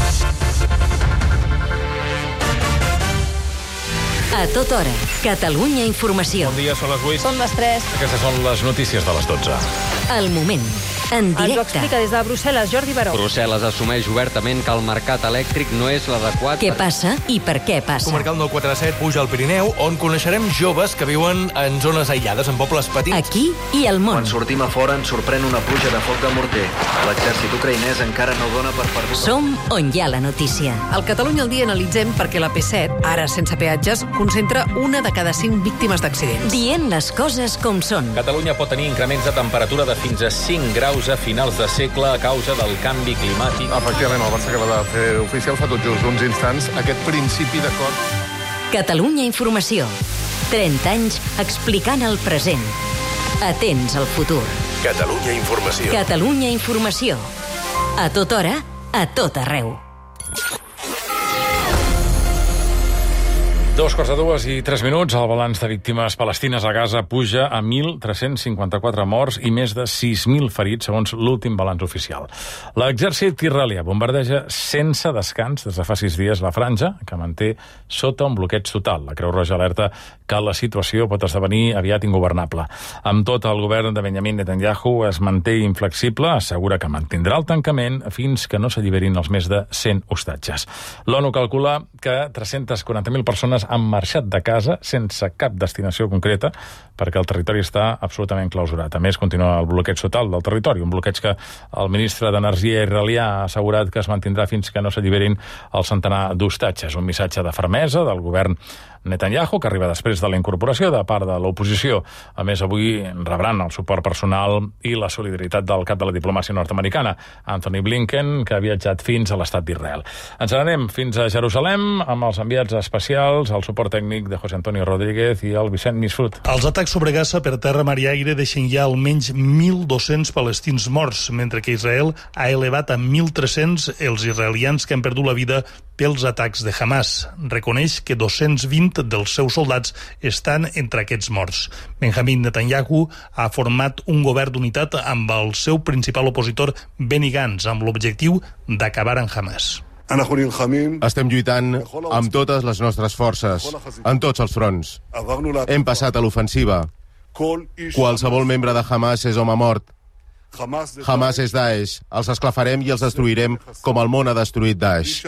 A tota hora, Catalunya Informació. Bon dia, són les vuit. Són les tres. Aquestes són les notícies de les dotze. El moment, en directe. Ens ho explica des de Brussel·les, Jordi Baró. Brussel·les assumeix obertament que el mercat elèctric no és l'adequat. Què passa i per què passa? Comarcal nou quatre set puja al Pirineu, on coneixerem joves que viuen en zones aïllades, en pobles petits. Aquí i al món. Quan sortim a fora ens sorprèn una pluja de foc de morter. L'exèrcit ucraïnès encara no dona per perduda. Som on hi ha la notícia. Al Catalunya al dia analitzem perquè la P set, ara sense peatges, concentra una de cada cinc víctimes d'accidents. Dient les coses com són. Catalunya pot tenir increments de temperatura de fins a cinc graus a finals de segle a causa del canvi climàtic. Efectivament, el Barça acaba de fer oficial fa tot just uns instants aquest principi d'acord. Catalunya Informació. trenta anys explicant el present. Atents al futur. Catalunya Informació. Catalunya Informació. A tota hora, a tot arreu. Dos quarts de dues i tres minuts. El balanç de víctimes palestines a Gaza puja a mil tres-cents cinquanta-quatre morts i més de sis mil ferits, segons l'últim balanç oficial. L'exèrcit israelià bombardeja sense descans des de fa sis dies la franja, que manté sota un bloqueig total. La Creu Roja alerta que la situació pot esdevenir aviat ingovernable. Amb tot, el govern de Benjamin Netanyahu es manté inflexible, assegura que mantindrà el tancament fins que no s'alliberin els més de cent hostatges. L'ONU calcula que tres-centes quaranta mil persones han marxat de casa sense cap destinació concreta perquè el territori està absolutament clausurat. A més, continua el bloqueig total del territori, un bloqueig que el ministre d'Energia israelià ha assegurat que es mantindrà fins que no s'alliberin el centenar d'hostatges. Un missatge de fermesa del govern Netanyahu, que arriba després de la incorporació de part de l'oposició. A més, avui rebran el suport personal i la solidaritat del cap de la diplomàcia nord-americana, Anthony Blinken, que ha viatjat fins a l'estat d'Israel. Ens n'anem fins a Jerusalem amb els enviats especials, el suport tècnic de José Antonio Rodríguez i el Vicent Nisfut. Els atacs sobre Gaza per terra, mar i aire deixen ja almenys mil dos-cents palestins morts, mentre que Israel ha elevat a mil tres-cents els israelians que han perdut la vida pels atacs de Hamas. Reconeix que dos-cents vint dels seus soldats estan entre aquests morts. Benjamin Netanyahu ha format un govern d'unitat amb el seu principal opositor Benny Gantz, amb l'objectiu d'acabar amb Hamas. Estem lluitant amb totes les nostres forces, en tots els fronts. Hem passat a l'ofensiva. Qualsevol membre de Hamas és home mort. Hamas és Daesh. Els esclafarem i els destruirem com el món ha destruït Daesh.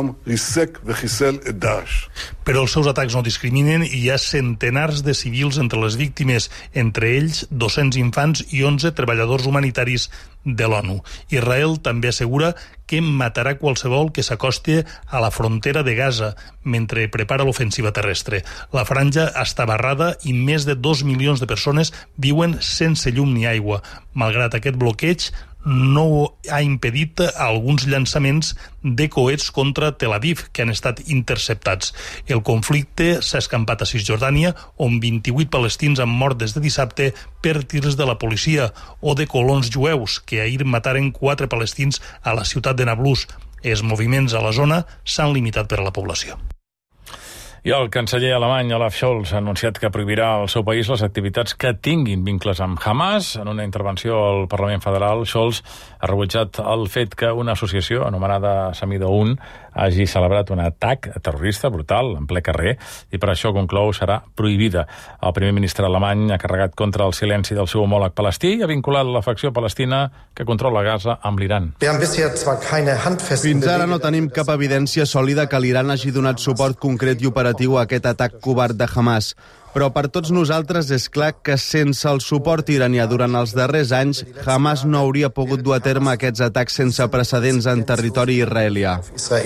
Però els seus atacs no discriminen i hi ha centenars de civils entre les víctimes, entre ells dos-cents infants i onze treballadors humanitaris de l'ONU. Israel també assegura que matarà qualsevol que s'acosti a la frontera de Gaza mentre prepara l'ofensiva terrestre. La franja està barrada i més de dos milions de persones viuen sense llum ni aigua. Malgrat aquest bloqueig, no ha impedit alguns llançaments de coets contra Tel Aviv, que han estat interceptats. El conflicte s'ha escampat a Cisjordània, on vint-i-vuit palestins han mort des de dissabte per tirs de la policia, o de colons jueus, que ahir mataren quatre palestins a la ciutat de Nablus. Els moviments a la zona s'han limitat per a la població. I el canceller alemany Olaf Scholz ha anunciat que prohibirà al seu país les activitats que tinguin vincles amb Hamas. En una intervenció al Parlament Federal, Scholz ha rebutjat el fet que una associació anomenada Samido un hagi celebrat un atac terrorista brutal en ple carrer i per això, conclou, serà prohibida. El primer ministre alemany ha carregat contra el silenci del seu homòleg palestí i ha vinculat la facció palestina que controla Gaza amb l'Iran. Fins ara no tenim cap evidència sòlida que l'Iran hagi donat suport concret i operatiu a aquest atac covard de Hamas. Però per tots nosaltres és clar que sense el suport iranià durant els darrers anys, Hamas no hauria pogut dur a terme aquests atacs sense precedents en territori israelià.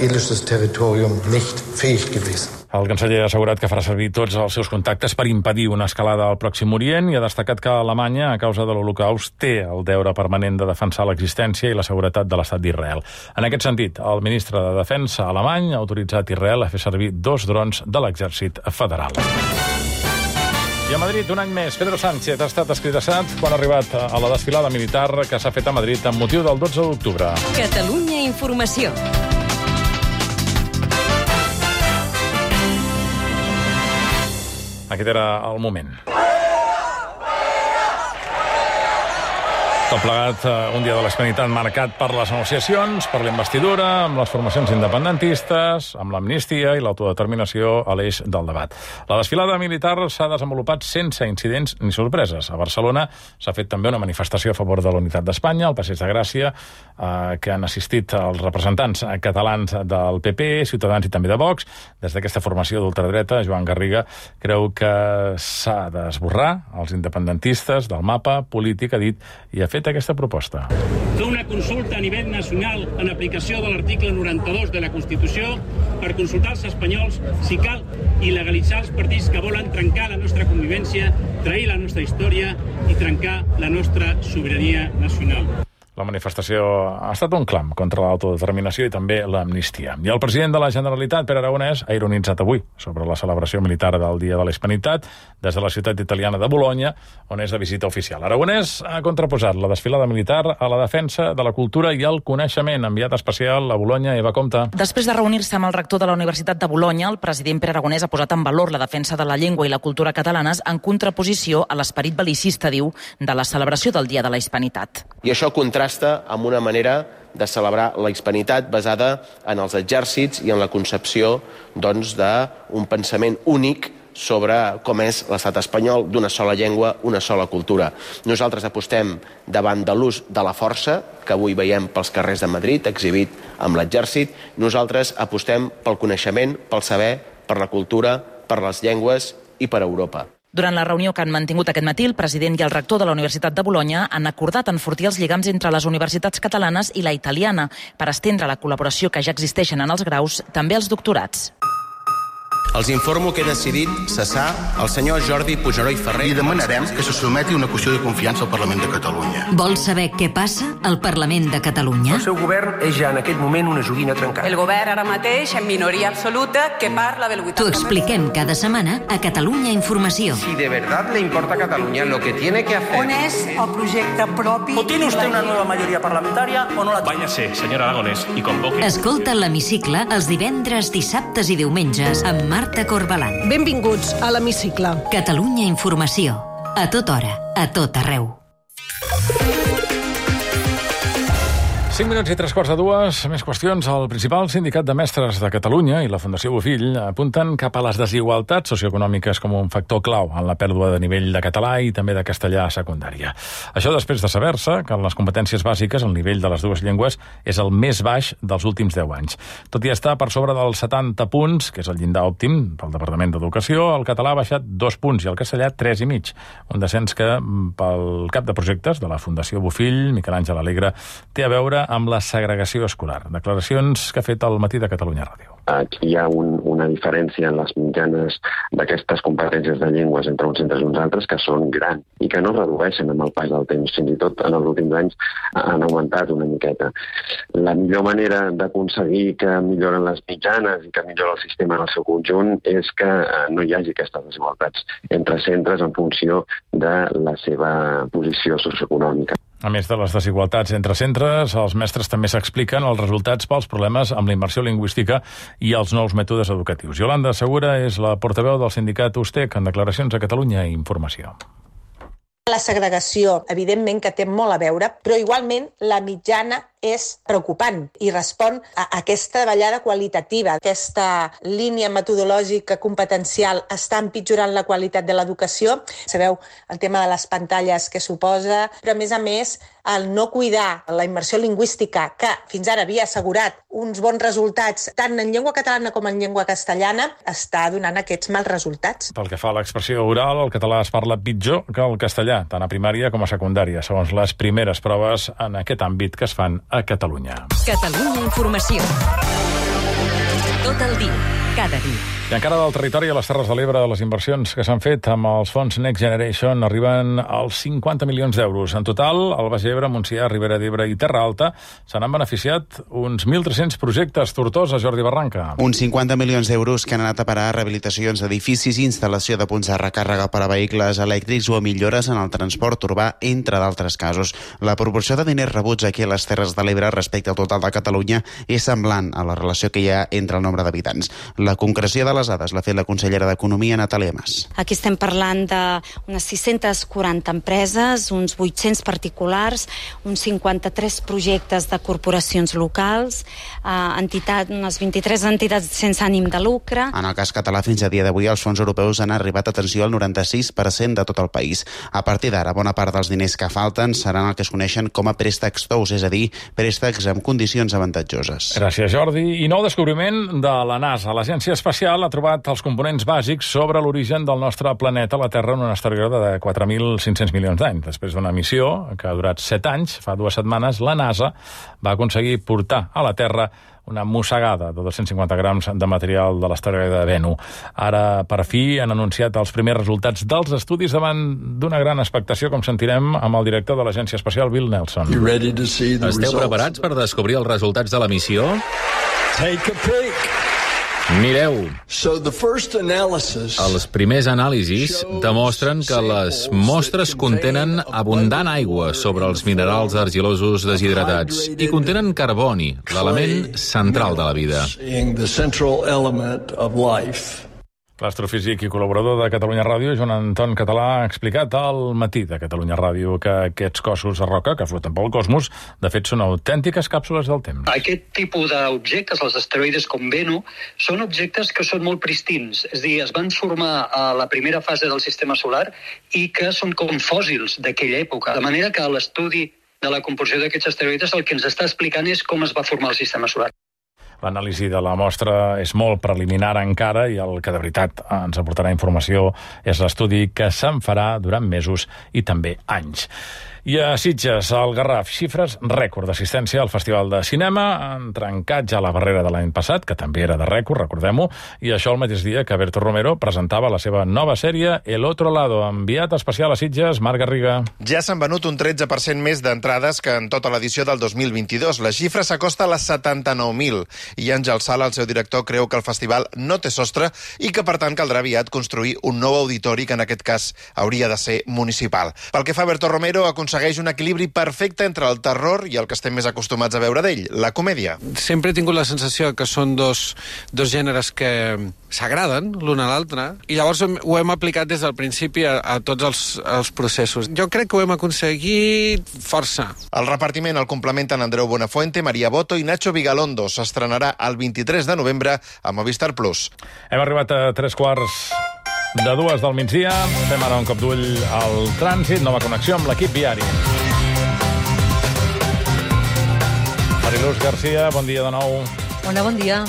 El canceller ha assegurat que farà servir tots els seus contactes per impedir una escalada al Pròxim Orient i ha destacat que Alemanya, a causa de l'Holocaust, té el deure permanent de defensar l'existència i la seguretat de l'estat d'Israel. En aquest sentit, el ministre de Defensa alemany ha autoritzat Israel a fer servir dos drons de l'exèrcit federal. I a Madrid, un any més, Pedro Sánchez ha estat escridassat quan ha arribat a la desfilada militar que s'ha fet a Madrid amb motiu del dotze d'octubre. Catalunya Informació. Aquest era el moment. Tot plegat, un dia de l'Hispanitat marcat per les negociacions, per la investidura, amb les formacions independentistes, amb l'amnistia i l'autodeterminació a l'eix del debat. La desfilada militar s'ha desenvolupat sense incidents ni sorpreses. A Barcelona s'ha fet també una manifestació a favor de la unitat d'Espanya, al Passeig de Gràcia, eh, que han assistit els representants catalans del P P, Ciutadans i també de Vox. Des d'aquesta formació d'ultradreta, Joan Garriga creu que s'ha d'esborrar els independentistes del mapa polític, ha dit, i ha fet aquesta proposta. Fer una consulta a nivell nacional en aplicació de l'article noranta-dos de la Constitució per consultar els espanyols si cal i legalitzar els partits que volen trencar la nostra convivència, trair la nostra història i trencar la nostra sobirania nacional. La manifestació ha estat un clam contra l'autodeterminació i també l'amnistia. I el president de la Generalitat, Pere Aragonès, ha ironitzat avui sobre la celebració militar del Dia de la Hispanitat des de la ciutat italiana de Bologna, on és de visita oficial. Aragonès ha contraposat la desfilada militar a la defensa de la cultura i el coneixement. Enviat especial a Bologna, Eva Comte. Després de reunir-se amb el rector de la Universitat de Bologna, el president Pere Aragonès ha posat en valor la defensa de la llengua i la cultura catalanes en contraposició a l'esperit belicista, diu, de la celebració del Dia de la Hispanitat. I això contrasta amb una manera de celebrar la hispanitat basada en els exèrcits i en la concepció doncs, d'un pensament únic sobre com és l'estat espanyol, d'una sola llengua, una sola cultura. Nosaltres apostem davant de l'ús de la força, que avui veiem pels carrers de Madrid, exhibit amb l'exèrcit. Nosaltres apostem pel coneixement, pel saber, per la cultura, per les llengües i per Europa. Durant la reunió que han mantingut aquest matí, el president i el rector de la Universitat de Bologna han acordat enfortir els lligams entre les universitats catalanes i la italiana per estendre la col·laboració que ja existeixen en els graus, també als doctorats. Els informo que he decidit cessar el senyor Jordi Puigneró i Ferrer. I demanarem que se sotmeti una qüestió de confiança al Parlament de Catalunya. Vols saber què passa al Parlament de Catalunya? El seu govern és ja en aquest moment una joguina trencada. El govern ara mateix en minoria absoluta que parla del vuitanta per cent. T'ho expliquem cada setmana a Catalunya Informació. Si de verdad le importa a Cataluña, lo que tiene que hacer... On és el projecte propi? ¿O tiene usted una nueva mayoría parlamentaria o no la tiene? Váyase, señor Aragonès, y convoque... Escolta l'Hemicicle els divendres, dissabtes i diumenges amb Marta Corbalan. Benvinguts a l'Hemicicle. Catalunya Informació. A tota hora, a tot arreu. cinc minuts i tres quarts de dues, més qüestions. El principal sindicat de mestres de Catalunya i la Fundació Bofill apunten cap a les desigualtats socioeconòmiques com un factor clau en la pèrdua de nivell de català i també de castellà a secundària. Això després de saber-se que en les competències bàsiques el nivell de les dues llengües és el més baix dels últims deu anys. Tot i estar per sobre dels setanta punts, que és el llindar òptim pel Departament d'Educació, el català ha baixat dos punts i el castellà tres i mig. Un descens que, pel cap de projectes de la Fundació Bofill, Miquel Àngel Alegre, té a veure amb la segregació escolar. Declaracions que ha fet al Matí de Catalunya Ràdio. Aquí hi ha un, una diferència en les mitjanes d'aquestes competències de llengües entre uns centres i uns altres que són grans i que no redueixen amb el pas del temps. Fins i tot en els últims anys han augmentat una miqueta. La millor manera d'aconseguir que milloren les mitjanes i que millora el sistema en el seu conjunt és que no hi hagi aquestes desigualtats entre centres en funció de la seva posició socioeconòmica. A més de les desigualtats entre centres, els mestres també s'expliquen els resultats pels problemes amb la immersió lingüística i els nous mètodes educatius. Yolanda Segura és la portaveu del sindicat USTEC en declaracions a Catalunya i Informació. La segregació, evidentment, que té molt a veure, però igualment la mitjana és preocupant i respon a aquesta davallada qualitativa. Aquesta línia metodològica competencial està empitjorant la qualitat de l'educació. Sabeu el tema de les pantalles que suposa, però a més a més el no cuidar la immersió lingüística que fins ara havia assegurat uns bons resultats tant en llengua catalana com en llengua castellana està donant aquests mals resultats. Pel que fa a l'expressió oral, el català es parla pitjor que el castellà, tant a primària com a secundària, segons les primeres proves en aquest àmbit que es fan a Catalunya. Catalunya Informació. Tot el dia, cada dia. I encara del territori a les Terres de l'Ebre, les inversions que s'han fet amb els fons Next Generation arriben als cinquanta milions d'euros. En total, al Baix Ebre, Montsià, Ribera d'Ebre i Terra Alta se n'han beneficiat uns mil tres-cents projectes. Tortosa, Jordi Barranca. Uns cinquanta milions d'euros que han anat a parar a rehabilitacions d'edificis i instal·lació de punts de recàrrega per a vehicles elèctrics o a millores en el transport urbà, entre d'altres casos. La proporció de diners rebuts aquí a les Terres de l'Ebre respecte al total de Catalunya és semblant a la relació que hi ha entre el nombre d'habitants. La concreció de les dades l'ha fet la consellera d'Economia, Natàlia Mas. Aquí estem parlant d'unes sis-centes quaranta empreses, uns vuit-cents particulars, uns cinquanta-tres projectes de corporacions locals, eh, entitat, unes vint-i-tres entitats sense ànim de lucre. En el cas català, fins a dia d'avui, els fons europeus han arribat, atenció, al noranta-sis per cent de tot el país. A partir d'ara, bona part dels diners que falten seran el que es coneixen com a préstecs tous, és a dir, préstecs amb condicions avantatjoses. Gràcies, Jordi. I nou descobriment de la NASA. L'Agència Espacial ha trobat els components bàsics sobre l'origen del nostre planeta, la Terra, en un asteroide de quatre mil cinc-cents milions d'anys. Després d'una missió que ha durat set anys, fa dues setmanes, la NASA va aconseguir portar a la Terra una mossegada de dos-cents cinquanta grams de material de l'asteroide de Bennu. Ara, per fi, han anunciat els primers resultats dels estudis davant d'una gran expectació, com sentirem amb el director de l'Agència Espacial, Bill Nelson. Esteu preparats per descobrir els resultats de la missió? Take a peek. Mireu. So the first analysis... Els primers anàlisis demostren que les mostres contenen abundant aigua sobre els minerals argilosos deshidratats i contenen carboni, l'element central de la vida. L'astrofísic i col·laborador de Catalunya Ràdio, Joan Anton Català, ha explicat al Matí de Catalunya Ràdio que aquests cossos de roca que floten pel cosmos, de fet, són autèntiques càpsules del temps. Aquest tipus d'objectes, els asteroides com Bennu, són objectes que són molt pristins. És a dir, es van formar a la primera fase del sistema solar i que són com fòssils d'aquella època. De manera que l'estudi de la composició d'aquests asteroides el que ens està explicant és com es va formar el sistema solar. L'anàlisi de la mostra és molt preliminar encara i el que de veritat ens aportarà informació és l'estudi que se'n farà durant mesos i també anys. I a Sitges, al Garraf, xifres rècord d'assistència al Festival de Cinema, han trencat ja la barrera de l'any passat, que també era de rècord, recordem-ho, i això el mateix dia que Berto Romero presentava la seva nova sèrie El Otro Lado. Enviat especial a Sitges, Marc Garriga. Ja s'han venut un tretze per cent més d'entrades que en tota l'edició del dos mil vint-i-dos. La xifra s'acosta a les setanta-nou mil. I Àngel Sala, el seu director, creu que el festival no té sostre i que, per tant, caldrà aviat construir un nou auditori que en aquest cas hauria de ser municipal. Pel que fa a Berto Romero, aconsegueix un equilibri perfecte entre el terror i el que estem més acostumats a veure d'ell, la comèdia. Sempre he tingut la sensació que són dos, dos gèneres que s'agraden l'un a l'altre, i llavors ho hem aplicat des del principi a, a tots els, els processos. Jo crec que ho hem aconseguit força. El repartiment el complementen Andreu Buenafuente, Maria Boto i Nacho Vigalondo. S'estrenarà el vint-i-tres de novembre a Movistar Plus. Hem arribat a tres quarts de dues del migdia. Fem ara un cop d'ull al trànsit, nova connexió amb l'equip viari. Mariluz Garcia, bon dia de nou. Hola, bon dia.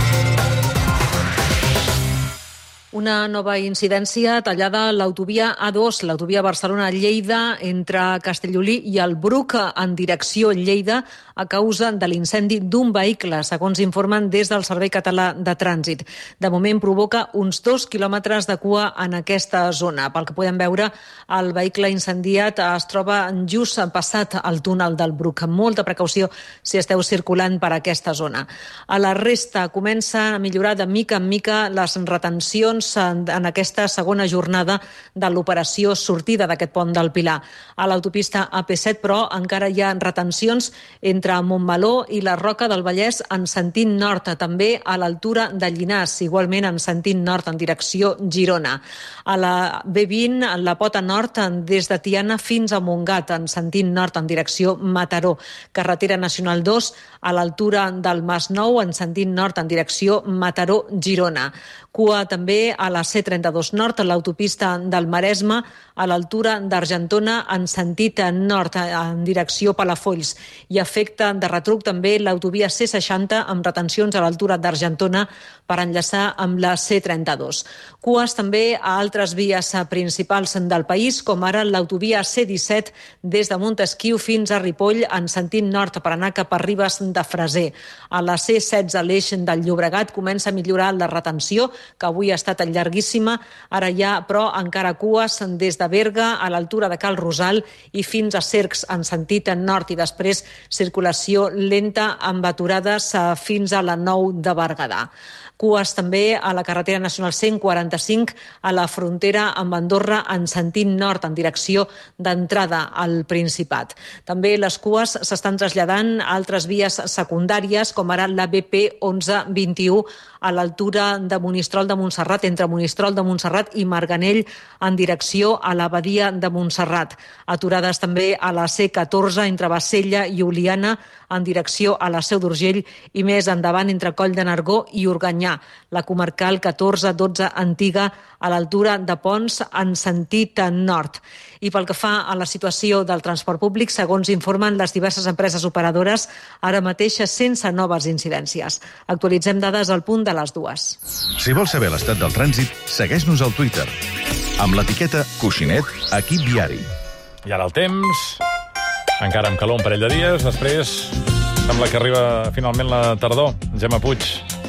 Una nova incidència tallada a l'autovia A dos, l'autovia Barcelona-Lleida, entre Castellolí i el Bruc, en direcció Lleida, a causa de l'incendi d'un vehicle, segons informen des del Servei Català de Trànsit. De moment provoca uns dos quilòmetres de cua en aquesta zona. Pel que podem veure, el vehicle incendiat es troba just passat el túnel del Bruc. Molta precaució si esteu circulant per aquesta zona. A la resta comença a millorar de mica en mica les retencions en aquesta segona jornada de l'operació sortida d'aquest pont del Pilar. A l'autopista A P set, però, encara hi ha retencions entre Montmeló i la Roca del Vallès en sentit nord, també a l'altura de Llinars, igualment en sentit nord en direcció Girona. A la B vint, en la pota nord, des de Tiana fins a Montgat, en sentit nord en direcció Mataró. Carretera Nacional dos, a l'altura del Masnou, en sentit nord en direcció Mataró-Girona. Cua també a la C trenta-dos Nord, a l'autopista del Maresme, a l'altura d'Argentona, en sentit nord, en direcció Palafolls. I afecta de retruc també l'autovia C seixanta, amb retencions a l'altura d'Argentona per enllaçar amb la C trenta-dos. Cues també a altres vies principals del país, com ara l'autovia C disset des de Montesquiu fins a Ripoll, en sentit nord, per anar cap a Ribes de Freser. A la C setze, l'eix del Llobregat, comença a millorar la retenció, que avui ha estat llarguíssima. Ara hi ha, però, encara cues des de Berga a l'altura de Cal Rosal i fins a Cercs en sentit nord, i després circulació lenta amb aturades fins a la Nou de Berguedà. Cues també a la carretera nacional cent quaranta-cinc a la frontera amb Andorra en sentit nord, en direcció d'entrada al Principat. També les cues s'estan traslladant a altres vies secundàries, com ara la B P onze vint-i-u a l'altura de Monistrol de Montserrat, entre Monistrol de Montserrat i Marganell, en direcció a l'Abadia de Montserrat. Aturades també a la C catorze entre Bassella i Oliana, en direcció a la Seu d'Urgell, i més endavant entre Coll de Nargó i Organyà. La comarcal catorze dotze Antiga a l'altura de Pons en sentit nord. I pel que fa a la situació del transport públic, segons informen les diverses empreses operadores, ara mateix sense noves incidències. Actualitzem dades al punt de les dues. Si vols saber l'estat del trànsit, segueix-nos al Twitter amb l'etiqueta Coixinet Equip Viari. I ara el temps, encara amb calor un parell de dies, després sembla que arriba finalment la tardor. Gemma Puig.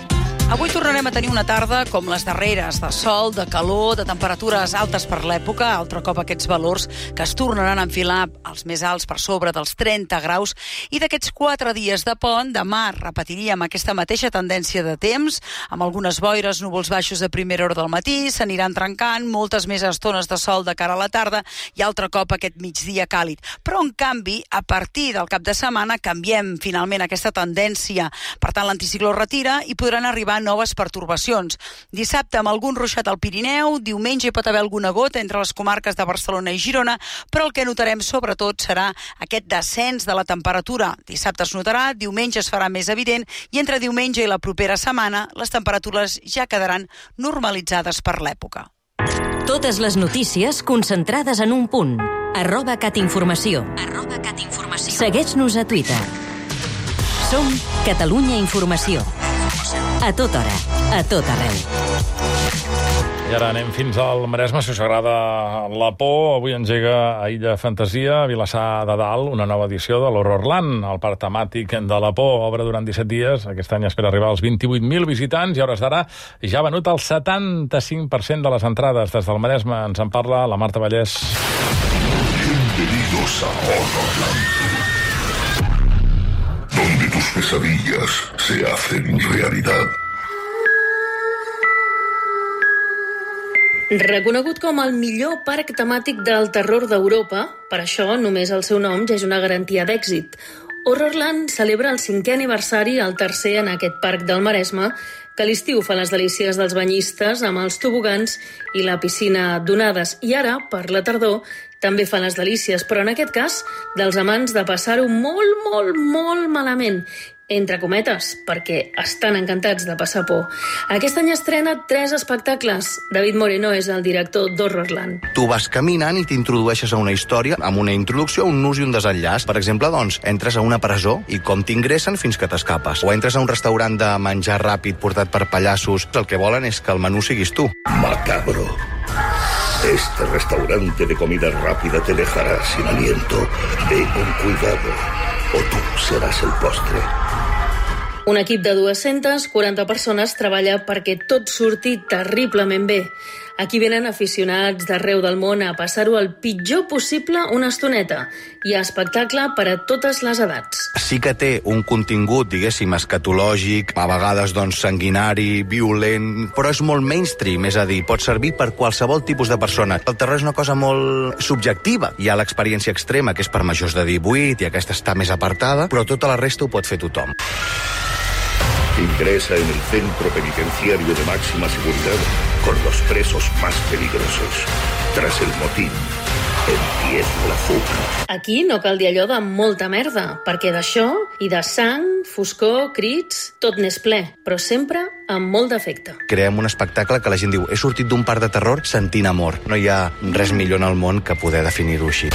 Avui tornarem a tenir una tarda com les darreres, de sol, de calor, de temperatures altes per l'època, altre cop aquests valors que es tornaran a enfilar els més alts per sobre dels trenta graus, i d'aquests quatre dies de pont, demà repetiríem aquesta mateixa tendència de temps, amb algunes boires, núvols baixos de primera hora del matí, s'aniran trencant, moltes més estones de sol de cara a la tarda i altre cop aquest migdia càlid. Però, en canvi, a partir del cap de setmana canviem finalment aquesta tendència. Per tant, l'anticicló retira i podran arribar noves pertorbacions. Dissabte amb algun ruixat al Pirineu, diumenge hi pot haver alguna gota entre les comarques de Barcelona i Girona, però el que notarem sobretot serà aquest descens de la temperatura. Dissabte es notarà, diumenge es farà més evident i entre diumenge i la propera setmana les temperatures ja quedaran normalitzades per l'època. Totes les notícies concentrades en un punt. Arroba Catinformació. Arroba Catinformació. Segueix-nos a Twitter. Som Catalunya Informació. A tota hora, a tot arreu. I ara anem fins al Maresme, si us agrada la por. Avui engega a Illa Fantasia, a Vilassar de Dalt, una nova edició de l'Horrorland, el parc temàtic de la por. Obre durant disset dies. Aquest any espera arribar als vint-i-vuit mil visitants i a hores d'ara ja ha venut el setanta-cinc per cent de les entrades. Des del Maresme ens en parla la Marta Vallès. Bienvenidos a Horrorland, donde tus pesadillas se hacen realidad. Reconegut com el millor parc temàtic del terror d'Europa, per això només el seu nom ja és una garantia d'èxit. Horrorland celebra el cinquè aniversari, el tercer en aquest parc del Maresme, que a l'estiu fa les delícies dels banyistes amb els tobogans i la piscina d'onades. I ara, per la tardor, també fa les delícies, però en aquest cas, dels amants de passar-ho molt, molt, molt malament. Entre cometes, perquè estan encantats de passar por. Aquest any estrena tres espectacles. David Moreno és el director d'Horrorland. Tu vas caminant i t'introdueixes a una història amb una introducció, un nus i un desenllaç. Per exemple, doncs, entres a una presó i com t'ingressen fins que t'escapes. O entres a un restaurant de menjar ràpid portat per pallassos. El que volen és que el menú siguis tu. Macabro. Este restaurante de comida rápida te dejará sin aliento. Ve con cuidado, o tú serás el postre. Un equip de dues-centes quaranta persones treballa perquè tot surti terriblement bé. Aquí venen aficionats d'arreu del món a passar-ho el pitjor possible una estoneta. Hi ha espectacle per a totes les edats. Sí que té un contingut, diguéssim, escatològic, a vegades doncs sanguinari, violent, però és molt mainstream, és a dir, pot servir per qualsevol tipus de persona. El terror és una cosa molt subjectiva. Hi ha l'experiència extrema, que és per majors de divuit, i aquesta està més apartada, però tota la resta ho pot fer tothom. Ingresa en el centro penitenciario de máxima seguridad con los presos más peligrosos. Tras el motín, empieza la fuga. Aquí no cal dir allò de molta merda, perquè d'això i de sang, foscor, crits, tot n'és ple, però sempre amb molt d'efecte. Creem un espectacle que la gent diu he sortit d'un parc de terror sentint amor. No hi ha res millor en el món que poder definir-ho així.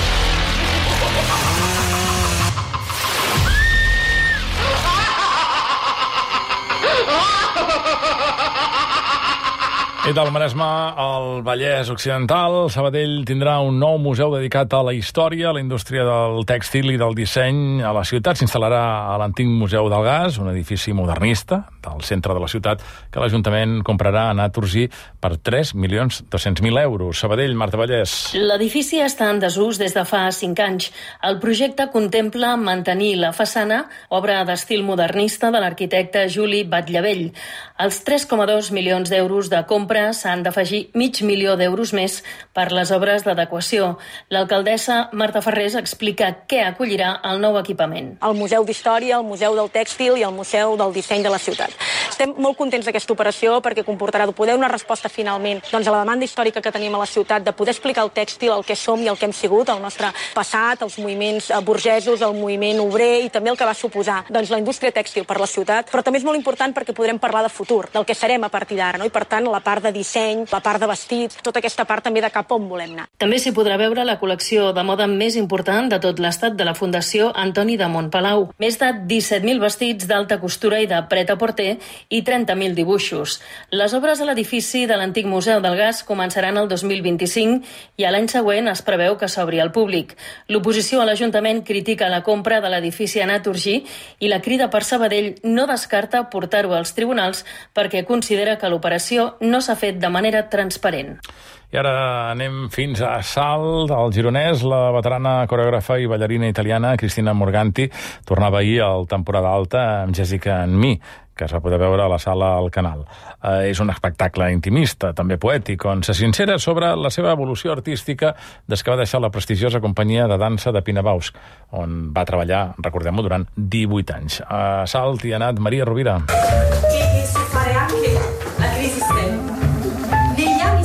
I del Maresme al Vallès Occidental, Sabadell tindrà un nou museu dedicat a la història, a la indústria del tèxtil i del disseny. A la ciutat s'instal·larà a l'antic Museu del Gas, un edifici modernista del centre de la ciutat, que l'Ajuntament comprarà a Naturgy per tres milions dos-cents mil euros. Sabadell, Marta Vallès. L'edifici està en desús des de fa cinc anys. El projecte contempla mantenir la façana, obra d'estil modernista de l'arquitecte Juli Batllevell. Els tres coma dos milions d'euros de compra s'han d'afegir mig milió d'euros més per les obres d'adequació. L'alcaldessa Marta Ferrés explica què acollirà el nou equipament. El Museu d'Història, el Museu del Tèxtil i el Museu del Disseny de la Ciutat. Estem molt contents d'aquesta operació perquè comportarà poder donar resposta finalment doncs, a la demanda històrica que tenim a la ciutat de poder explicar el tèxtil, el que som i el que hem sigut, el nostre passat, els moviments burgesos, el moviment obrer i també el que va suposar doncs, la indústria tèxtil per la ciutat, però també és molt important perquè podrem parlar de futur, del que serem a partir d'ara, no? I per tant la part de disseny, la part de vestit, tota aquesta part també de cap on volem anar. També s'hi podrà veure la col·lecció de moda més important de tot l'estat de la Fundació Antoni de Montpalau. Més de disset mil vestits d'alta costura i de pret-a-porter i trenta mil dibuixos. Les obres a l'edifici de l'antic Museu del Gas començaran el dos mil vint-i-cinc i a l'any següent es preveu que s'obri al públic. L'oposició a l'Ajuntament critica la compra de l'edifici a Naturgy i la Crida per Sabadell no descarta portar-ho als tribunals perquè considera que l'operació no s'ha fet de manera transparent. I ara anem fins a Salt, al Gironès. La veterana coreògrafa i ballarina italiana Cristina Morganti tornava ahir al Temporada Alta amb Jessica and Me, que es va poder veure a la sala al Canal. Eh, és un espectacle intimista, també poètic, on se sincera sobre la seva evolució artística des que va deixar la prestigiosa companyia de dansa de Pina Bausch, on va treballar, recordem-ho, durant divuit anys. A Salt hi ha anat Maria Rovira.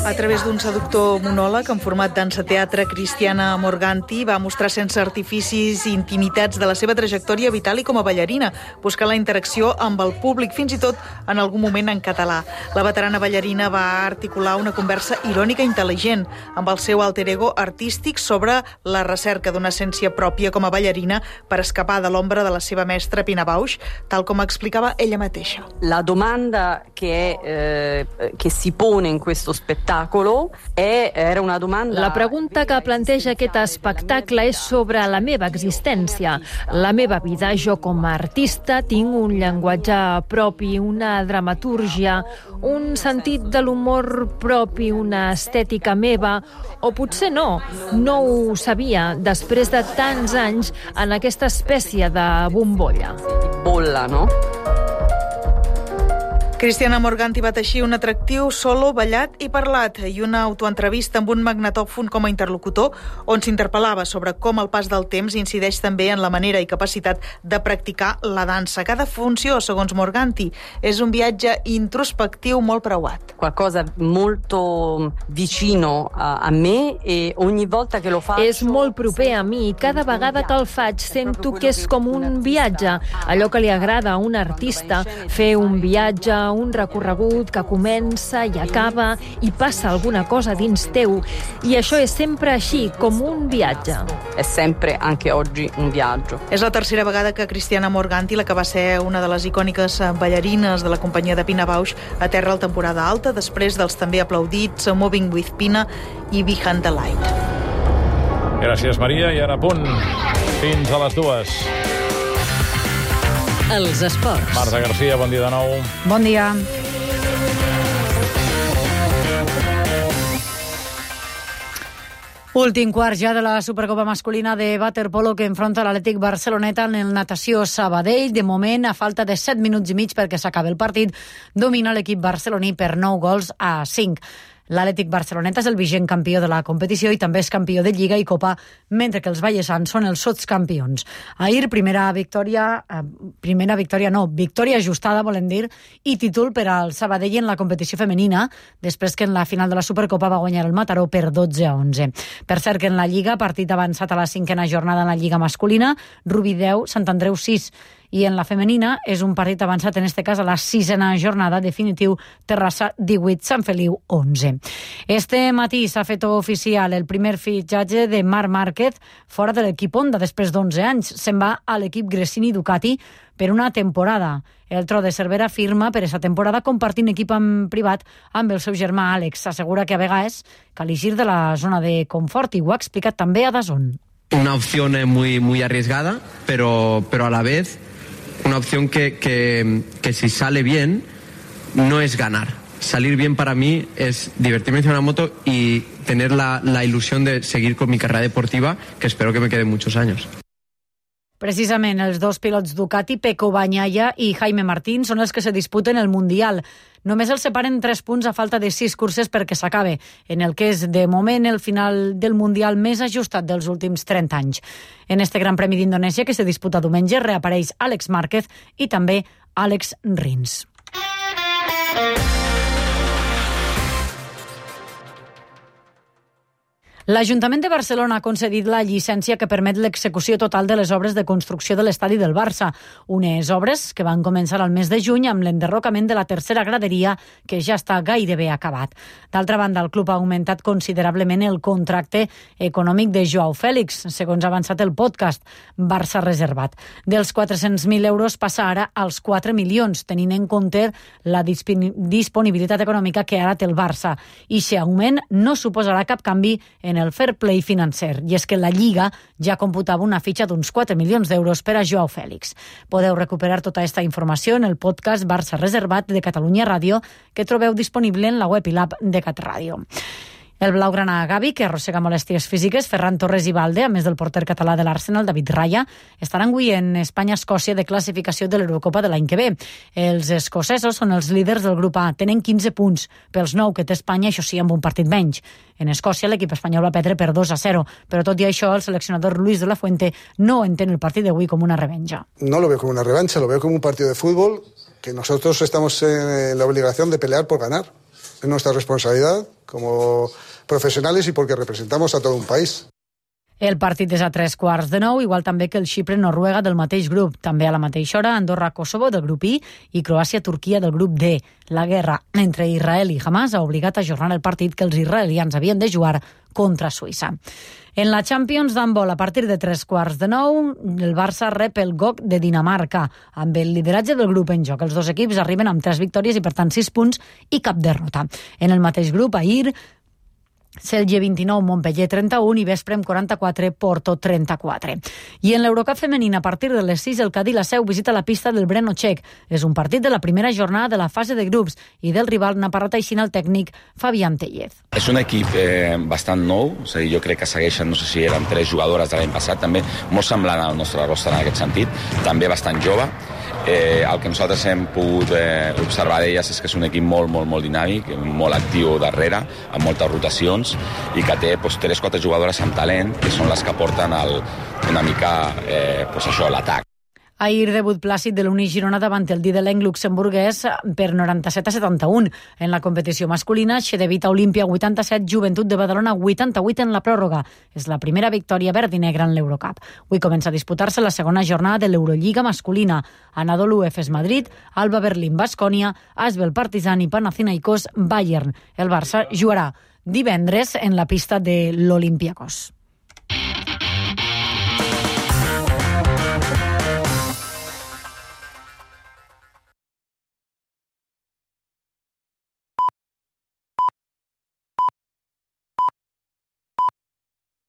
A través d'un seductor monòleg en format dansa-teatre, Cristiana Morganti va mostrar sense artificis i intimitats de la seva trajectòria vital i com a ballarina, buscant la interacció amb el públic, fins i tot en algun moment en català. La veterana ballarina va articular una conversa irònica i intel·ligent amb el seu alter ego artístic sobre la recerca d'una essència pròpia com a ballarina per escapar de l'ombra de la seva mestra Pina Bausch, tal com explicava ella mateixa. La domanda che, eh, che si pone in questo spettacolo è, era una domanda... La pregunta que planteja aquest espectacle és sobre la meva existència, la meva vida. Jo com a artista tinc un llenguatge propi, una dramatúrgia, un sentit de l'humor propi, una estètica meva, o potser no, no ho sabia després de tants anys en aquesta espècie de bombolla. Bolla, no? Cristiana Morganti va teixir un atractiu solo, ballat i parlat i una autoentrevista amb un magnetòfon com a interlocutor on s'interpel·lava sobre com el pas del temps incideix també en la manera i capacitat de practicar la dansa. Cada funció, segons Morganti, és un viatge introspectiu molt preuat. Qualcosa molto vicino a, a me e ogni volta che lo faccio... És molt proper a mi i cada vegada que el faig sento que és com un viatge. Allò que li agrada a un artista, fer un viatge, un recorregut que comença i acaba i passa alguna cosa dins teu. I això és sempre així, com un viatge. È sempre, anche oggi, un viaggio. És la tercera vegada que Cristiana Morganti, la que va ser una de les icòniques ballarines de la companyia de Pina Bausch, aterra la temporada alta després dels també aplaudits Moving with Pina i Behind the Light. Gràcies, Maria. I ara a punt. Fins a les dues. Els esports. Marta Garcia, bon dia de nou. Bon dia. Últim quart ja de la Supercopa masculina de waterpolo que enfronta l'Atlètic Barceloneta en el Natació Sabadell. De moment, a falta de set minuts i mig perquè s'acabi el partit, domina l'equip barceloní per nou gols a cinc. L'Atlètic Barceloneta és el vigent campió de la competició i també és campió de Lliga i Copa, mentre que els vallesans són els sotscampions. Ahir, primera victòria, eh, primera victòria no, victòria ajustada, volem dir, i títol per al Sabadell en la competició femenina, després que en la final de la Supercopa va guanyar el Mataró per dotze a onze. Per cert que en la Lliga, partit avançat a la cinquena jornada en la Lliga masculina, Rubí deu, Sant Andreu sis, i en la femenina és un partit avançat, en este cas a la sisena jornada, definitiu Terrassa divuit, Sant Feliu onze. Este matí s'ha fet oficial el primer fitxatge de Marc Márquez fora de l'equip Honda després d'onze anys. Se'n va a l'equip Gresini Ducati per una temporada. El tro de Cervera firma per aquesta temporada compartint equip en privat amb el seu germà Àlex. Assegura que a vegades cal eixir de la zona de confort i ho ha explicat també a DAZN. Una opción muy, muy arriesgada, pero, pero a la vez una opción que, que, que si sale bien no es ganar. Salir bien para mí es divertirme en una moto y tener la, la ilusión de seguir con mi carrera deportiva, que espero que me queden muchos años. Precisament els dos pilots Ducati, Pecco Bagnaia i Jaime Martín, són els que se disputen el Mundial. Només els separen tres punts a falta de sis curses perquè s'acabe, en el que és de moment el final del Mundial més ajustat dels últims trenta anys. En este Gran Premi d'Indonèsia, que se disputa diumenge, reapareix Àlex Márquez i també Àlex Rins. L'Ajuntament de Barcelona ha concedit la llicència que permet l'execució total de les obres de construcció de l'estadi del Barça, unes obres que van començar al mes de juny amb l'enderrocament de la tercera graderia, que ja està gairebé acabat. D'altra banda, el club ha augmentat considerablement el contracte econòmic de Joao Fèlix, segons ha avançat el podcast Barça Reservat. Dels quatre-cents mil euros passa ara als quatre milions, tenint en compte la disponibilitat econòmica que ara té el Barça. I aquest augment no suposarà cap canvi en el fair play financer, i és que la Lliga ja computava una fitxa d'uns quatre milions d'euros per a Joao Fèlix. Podeu recuperar tota aquesta informació en el podcast Barça Reservat de Catalunya Ràdio, que trobeu disponible en la web i l'app de CatRàdio. El blaugrana Gavi, que arrossega molèsties físiques, Ferran Torres i Valde, a més del porter català de l'Arsenal, David Raya, estaran avui en Espanya-Escòcia de classificació de l'Eurocopa de l'any que ve. Els escocesos són els líders del grup A, tenen quinze punts, pels nou que té Espanya, això sí, amb un partit menys. En Escòcia l'equip espanyol va perdre per dos a zero, però tot i això el seleccionador Luis de la Fuente no entén el partit d'avui com una revenja. No lo veo como una revancha, lo veo como un partido de fútbol que nosotros estamos en la obligación de pelear por ganar. es nuestra responsabilidad como profesionales y porque representamos a todo un país. El partit és a tres quarts de nou, igual també que el Xipre-Noruega del mateix grup. També a la mateixa hora, Andorra-Kosovo del grup I i Croàcia-Turquia del grup D. La guerra entre Israel i Hamas ha obligat a ajornar el partit que els israelians havien de jugar contra Suïssa. En la Champions d'handbol, a partir de tres quarts de nou, el Barça rep el G O K de Dinamarca, amb el lideratge del grup en joc. Els dos equips arriben amb tres victòries i, per tant, sis punts i cap derrota. En el mateix grup, ahir, Celje vint-i-nou, Montpellier trenta-un i Vesprem quaranta-quatre, Porto trenta-quatre. I en l'Eurocup femenina, a partir de les sis, el Cadí la Seu visita la pista del Breno Txec. És un partit de la primera jornada de la fase de grups i del rival n'ha parlat així el tècnic Fabián Tellez. És un equip eh, bastant nou, o sigui, jo crec que segueixen, no sé si eren tres jugadores de l'any passat, també molt semblant al nostre roster en aquest sentit, també bastant jove. Eh, el que nosaltres hem pogut eh, observar d'elles és que és un equip molt, molt, molt dinàmic, molt actiu darrere, amb moltes rotacions, i que té doncs, tres o quatre jugadores amb talent, que són les que porten el, una mica eh, doncs això, l'atac. Ahir debut plàcid de l'Uni Girona davant el Didelenc luxemburguès per noranta-set a setanta-un. En la competició masculina, Xedevita Olímpia vuitanta-set, Joventut de Badalona vuitanta-vuit en la pròrroga. És la primera victòria verd i negra en l'Eurocup. Avui comença a disputar-se la segona jornada de l'Eurolliga masculina. Anadolu Efes Madrid, Alba Berlín Baskonia, Asvel Partizan i Panathinaikos Bayern. El Barça jugarà divendres en la pista de l'Olympiakos.